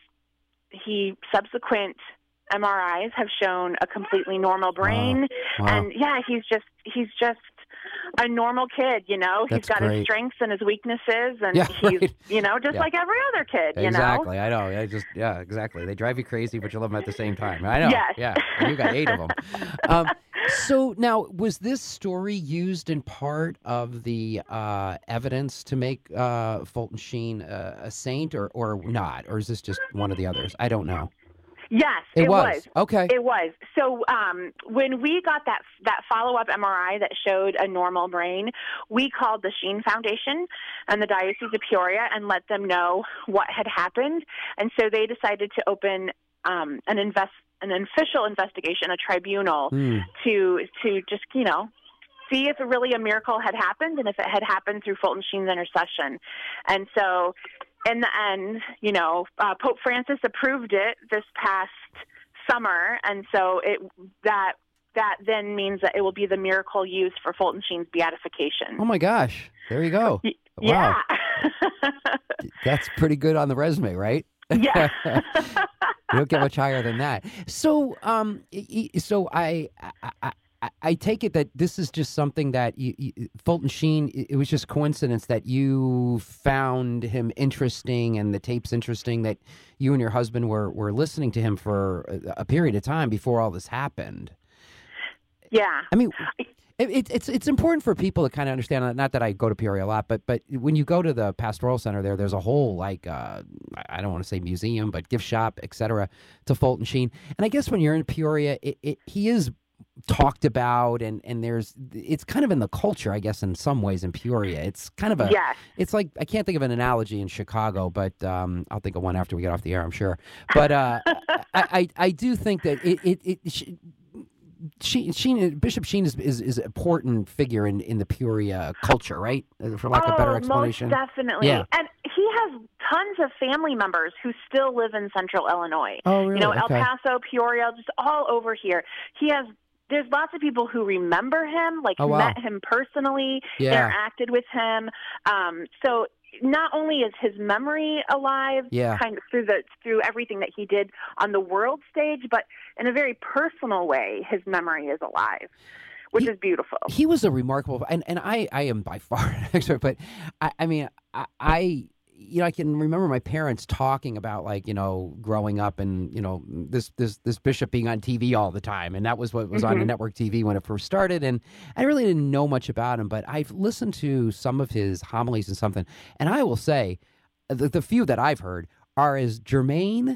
he subsequent M R Is have shown a completely normal brain, wow. Wow. and yeah, he's just he's just a normal kid, you know. That's he's got great. his strengths and his weaknesses, and yeah, he's right. you know just yeah. like every other kid, you exactly. know. I know. I just yeah, exactly. They drive you crazy, but you love them at the same time. I know. Yes. Yeah, and you got eight of them. Um, so now, was this story used in part of the uh, evidence to make uh, Fulton Sheen uh, a saint, or or not, or is this just one of the others? I don't know. Yes, it, it was. was. Okay. It was. So um, when we got that that follow-up M R I that showed a normal brain, we called the Sheen Foundation and the Diocese of Peoria and let them know what had happened. And so they decided to open um, an invest an official investigation, a tribunal, mm. to to just, you know, see if really a miracle had happened and if it had happened through Fulton Sheen's intercession. And so in the end, you know, uh, Pope Francis approved it this past summer, and so it that that then means that it will be the miracle used for Fulton Sheen's beatification. Oh my gosh! There you go. Y- wow. Yeah, that's pretty good on the resume, right? Yeah. You don't get much higher than that. So, um, so I, I, I I take it that this is just something that you, you, Fulton Sheen, it was just coincidence that you found him interesting and the tape's interesting, that you and your husband were, were listening to him for a, a period of time before all this happened. Yeah. I mean, It, it, it's it's important for people to kind of understand. Not that I go to Peoria a lot, but but when you go to the Pastoral Center there, there's a whole like uh, I don't want to say museum, but gift shop, et cetera, to Fulton Sheen. And I guess when you're in Peoria, it, it, he is talked about, and and there's it's kind of in the culture, I guess, in some ways in Peoria. It's kind of a yes. It's like I can't think of an analogy in Chicago, but um, I'll think of one after we get off the air, I'm sure. But uh, I, I I do think that it it. it, it Sheen, Sheen, Bishop Sheen is, is is an important figure in, in the Peoria culture, right? For lack oh, of better explanation. Most definitely. Yeah. And he has tons of family members who still live in central Illinois. Oh, really? You know, Okay. El Paso, Peoria, just all over here. He has there's lots of people who remember him, like Oh, wow. met him personally, Yeah. interacted with him. Um, so not only is his memory alive, Yeah. kind of through the through everything that he did on the world stage, but in a very personal way, his memory is alive, which He- is beautiful. He was a remarkable, and, and I, I am by far an expert, but I, I mean, I, I, you know, I can remember my parents talking about like, you know, growing up and, you know, this, this, this bishop being on T V all the time. And that was what was on the Mhm. network T V when it first started. And I really didn't know much about him, but I've listened to some of his homilies and something. And I will say the, the few that I've heard are as germane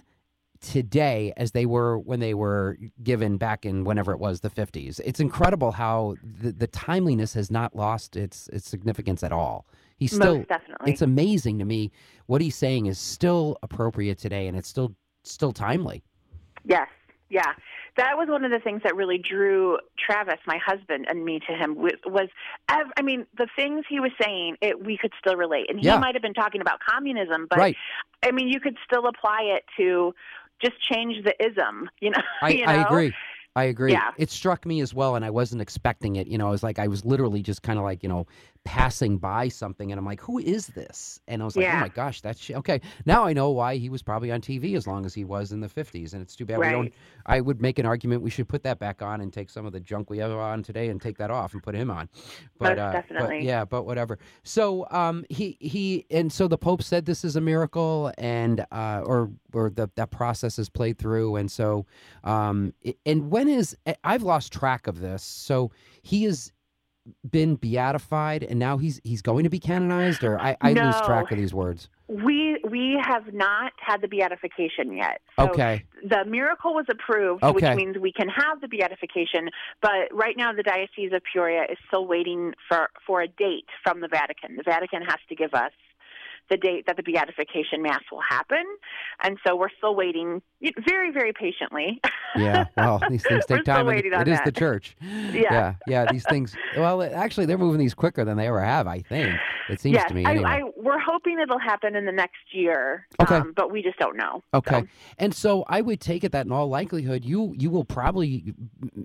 today as they were when they were given back in whenever it was, the fifties. It's incredible how the, the timeliness has not lost its its significance at all. He's still, Most definitely. it's amazing to me what he's saying is still appropriate today, and it's still still timely. Yes, yeah. That was one of the things that really drew Travis, my husband, and me to him was, was ev- I mean, the things he was saying, it, we could still relate. And he Yeah. might have been talking about communism, but, Right. I mean, you could still apply it to just change the ism, you know? I, you know? I agree. I agree. Yeah. It struck me as well, and I wasn't expecting it. You know, I was like, I was literally just kind of like, you know, passing by something, and I'm like, who is this? And I was like, Yeah. oh my gosh, that's sh- okay. Now I know why he was probably on T V as long as he was in the fifties, and it's too bad we Right. don't. I would make an argument we should put that back on and take some of the junk we have on today and take that off and put him on. But Most uh, definitely. but yeah, but whatever. So um, he he and so the Pope said this is a miracle, and uh, or or the, that process is played through, and so um, it- and when is I've lost track of this. So he has been beatified, and now he's he's going to be canonized, or I, I lose No. track of these words. We we have not had the beatification yet. So Okay. the miracle was approved, Okay. which means we can have the beatification. But right now, the Diocese of Peoria is still waiting for, for a date from the Vatican. The Vatican has to give us the date that the beatification mass will happen, and so we're still waiting very, very patiently. Yeah, well, these things We're take still time. and waiting it on is the that. church. Yeah. yeah, yeah. These things. Well, it- actually, they're moving these quicker than they ever have. I think it seems yes, to me. I, Anyway. I, we're hoping it'll happen in the next year, Okay. um, but we just don't know. Okay, So, and so I would take it that in all likelihood, you you will probably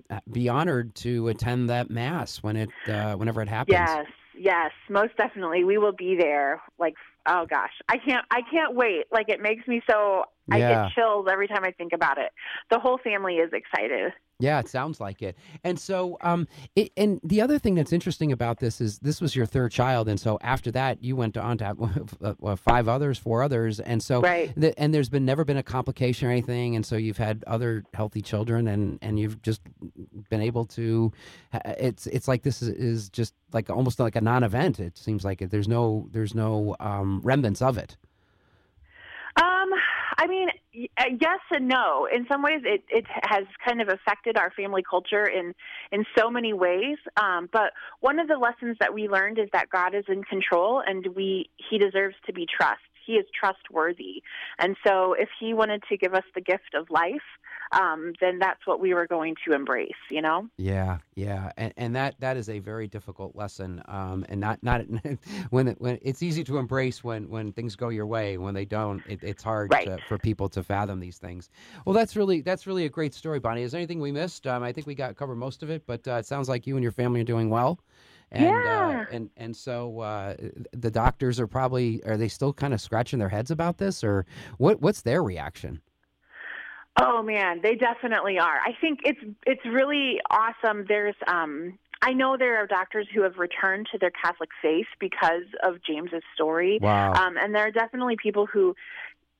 be honored to attend that mass when it uh, whenever it happens. yes, yes, most definitely. We will be there. Like, oh gosh, I can't, I can't wait. Like, it makes me so. I Yeah. get chills every time I think about it. The whole family is excited. Yeah, it sounds like it. And so, um, it, and the other thing that's interesting about this is this was your third child, and so after that, you went on to have uh, five others, four others, and so, Right. the, and there's been never been a complication or anything, and so you've had other healthy children, and, and you've just been able to. It's it's like this is, is just like almost like a non-event. It seems like it. There's no there's no um, remnants of it. Um, I mean, y- uh, yes and no. In some ways, it, it has kind of affected our family culture in, in so many ways. Um, but one of the lessons that we learned is that God is in control, and we He deserves to be trusted. He is trustworthy. And so if He wanted to give us the gift of life, um, then that's what we were going to embrace, you know? Yeah, yeah, and and that, that is a very difficult lesson, um, and not not when it, when it's easy to embrace when, when things go your way. When they don't, it, it's hard Right. to, for people to fathom these things. Well, that's really that's really a great story, Bonnie. Is there anything we missed? Um, I think we got covered most of it, but uh, it sounds like you and your family are doing well. And, Yeah. uh, and and so uh, the doctors are probably are they still kind of scratching their heads about this, or what what's their reaction? Oh man, they definitely are. I think it's it's really awesome. There's um I know there are doctors who have returned to their Catholic faith because of James's story. Wow. Um and there are definitely people who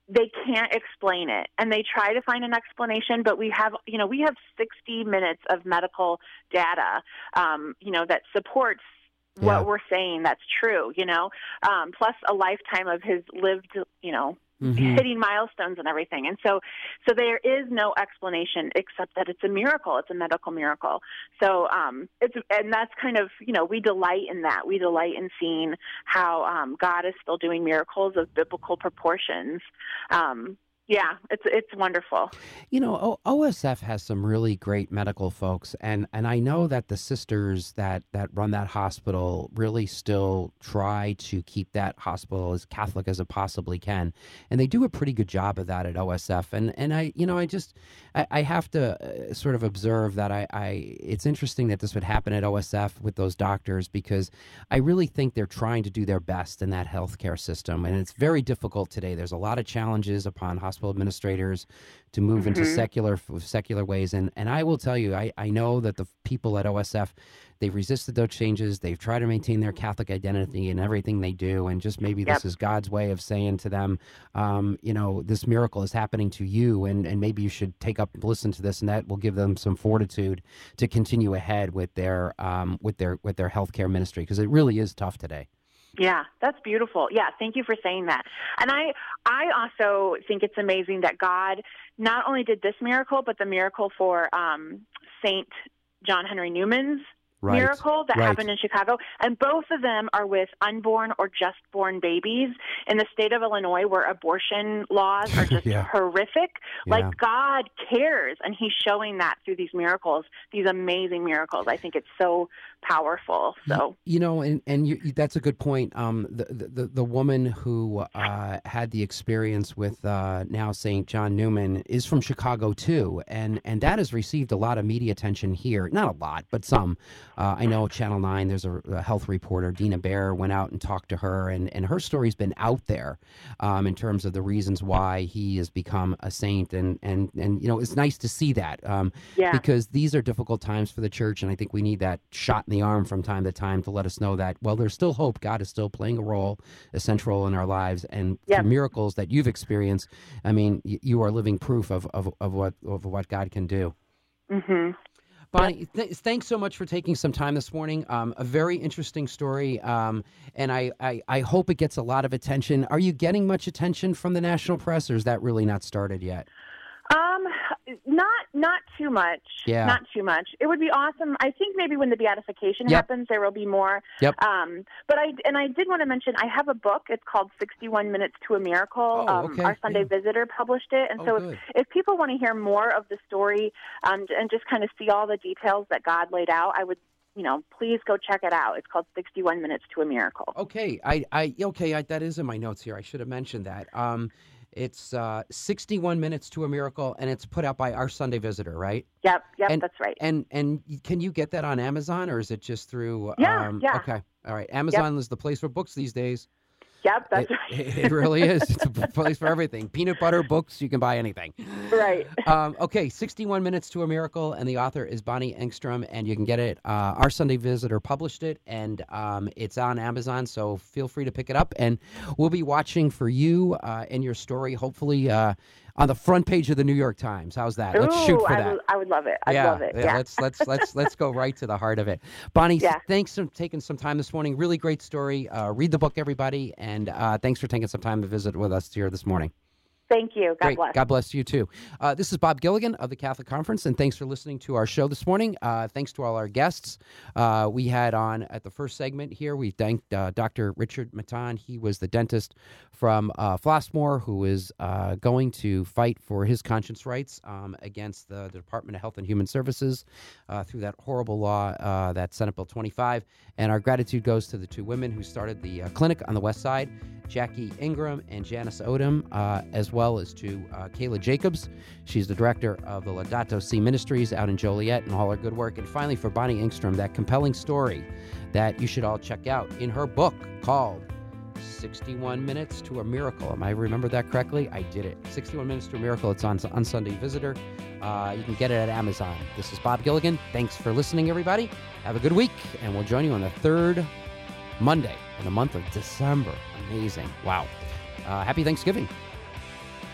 they can't explain it, and they try to find an explanation, but we have, you know, we have sixty minutes of medical data, um, you know, that supports Yeah. what we're saying that's true, you know, um, plus a lifetime of his lived, you know, Mhm. hitting milestones and everything. And so, so there is no explanation except that it's a miracle. It's a medical miracle. So, um, it's, and that's kind of, you know, we delight in that. We delight in seeing how, um, God is still doing miracles of biblical proportions. Um, Yeah, it's it's wonderful. You know, o- OSF has some really great medical folks, and, and I know that the sisters that, that run that hospital really still try to keep that hospital as Catholic as it possibly can, and they do a pretty good job of that at O S F. And and I, you know, I just I, I have to uh, sort of observe that I, I it's interesting that this would happen at O S F with those doctors, because I really think they're trying to do their best in that healthcare system, and it's very difficult today. There's a lot of challenges upon hospital administrators to move into Mhm. secular secular ways, and and I will tell you, I, I know that the people at O S F, they've resisted those changes. They've tried to maintain their Catholic identity in everything they do, and just maybe Yep. this is God's way of saying to them, um, you know, this miracle is happening to you, and and maybe you should take up listen to this, and that will give them some fortitude to continue ahead with their um with their with their healthcare ministry, because it really is tough today. Yeah, that's beautiful. Yeah, thank you for saying that. And I I also think it's amazing that God not only did this miracle, but the miracle for um, Saint John Henry Newman's Right, miracle that right. happened in Chicago. And both of them are with unborn or just born babies in the state of Illinois, where abortion laws are just Yeah. horrific. Yeah. Like, God cares, and he's showing that through these miracles, these amazing miracles. I think it's so powerful. So You know, and and you, you- that's a good point. Um, the the the woman who uh, had the experience with uh, now Saint John Newman is from Chicago too, and and that has received a lot of media attention here. Not a lot, but some. Uh, I know Channel Nine. There's a, a health reporter, Dina Baer, went out and talked to her, and and her story's been out there, um, in terms of the reasons why he has become a saint, and and and you know, it's nice to see that. Um, Yeah. because these are difficult times for the church, and I think we need that shot in the arm from time to time to let us know that, well, there's still hope. God is still playing a role, a central role in our lives, and Yep. the miracles that you've experienced, I mean, y- you are living proof of, of, of what of what God can do. hmm Bonnie, th- thanks so much for taking some time this morning. Um, a very interesting story, um, and I, I, I hope it gets a lot of attention. Are you getting much attention from the national press, or is that really not started yet? Um, not not too much. Yeah. Not too much. It would be awesome. I think maybe when the beatification Yep. happens, there will be more. Yep. Um, but I and I did want to mention I have a book. It's called sixty-one Minutes to a Miracle. Oh, um, okay. Our Sunday Yeah. Visitor published it, and Oh, so good. if, if people want to hear more of the story, um, and just kind of see all the details that God laid out, I would. You know, please go check it out. It's called sixty-one Minutes to a Miracle. Okay, I, I okay, I, that is in my notes here. I should have mentioned that. Um, it's uh, sixty-one Minutes to a Miracle, and it's put out by Our Sunday Visitor, right? Yep, yep, And- that's right. And and can you get that on Amazon, or is it just through? Yeah, um, yeah. Okay, all right. Amazon is the place for books these days. Yep, that's it, right. it really is. It's a place for everything. Peanut butter, books, you can buy anything. Right. Um, okay, sixty-one Minutes to a Miracle, and the author is Bonnie Engstrom, and you can get it. Uh, Our Sunday Visitor published it, and um, it's on Amazon, so feel free to pick it up. And we'll be watching for you uh, and your story, hopefully uh, on the front page of the New York Times. How's that? Let's Ooh, shoot for I that. would, I would love it. I'd yeah, love it. yeah, Yeah. Let's let's let's let's go right to the heart of it. Bonnie, Yeah. thanks for taking some time this morning. Really great story. Uh, read the book, everybody, and uh, thanks for taking some time to visit with us here this morning. Thank you. God Great. bless. God bless you too. Uh, this is Bob Gilligan of the Catholic Conference, and thanks for listening to our show this morning. Uh, thanks to all our guests. Uh, we had on at the first segment here, we thanked uh, Doctor Richard Matan. He was the dentist from uh, Flossmoor who is uh, going to fight for his conscience rights um, against the, the Department of Health and Human Services uh, through that horrible law, uh, that Senate Bill twenty-five. And our gratitude goes to the two women who started the uh, clinic on the West Side, Jackie Ingram and Janice Odom, uh, as well as to uh, Kayla Jacobs. She's the director of the Laudato Si Ministries out in Joliet, and all her good work. And finally, for Bonnie Engstrom, that compelling story that you should all check out in her book called sixty-one Minutes to a Miracle. Am I remember that correctly? I did it. sixty-one Minutes to a Miracle. It's on, on Sunday Visitor. Uh, you can get it at Amazon. This is Bob Gilligan. Thanks for listening, everybody. Have a good week, and we'll join you on the third Monday in the month of December. Amazing. Wow. Uh, happy Thanksgiving.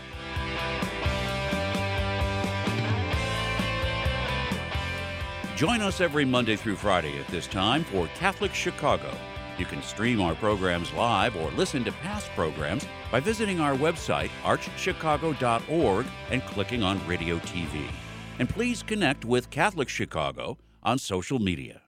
Join us every Monday through Friday at this time for Catholic Chicago. You can stream our programs live or listen to past programs by visiting our website, arch chicago dot org, and clicking on Radio T V. And please connect with Catholic Chicago on social media.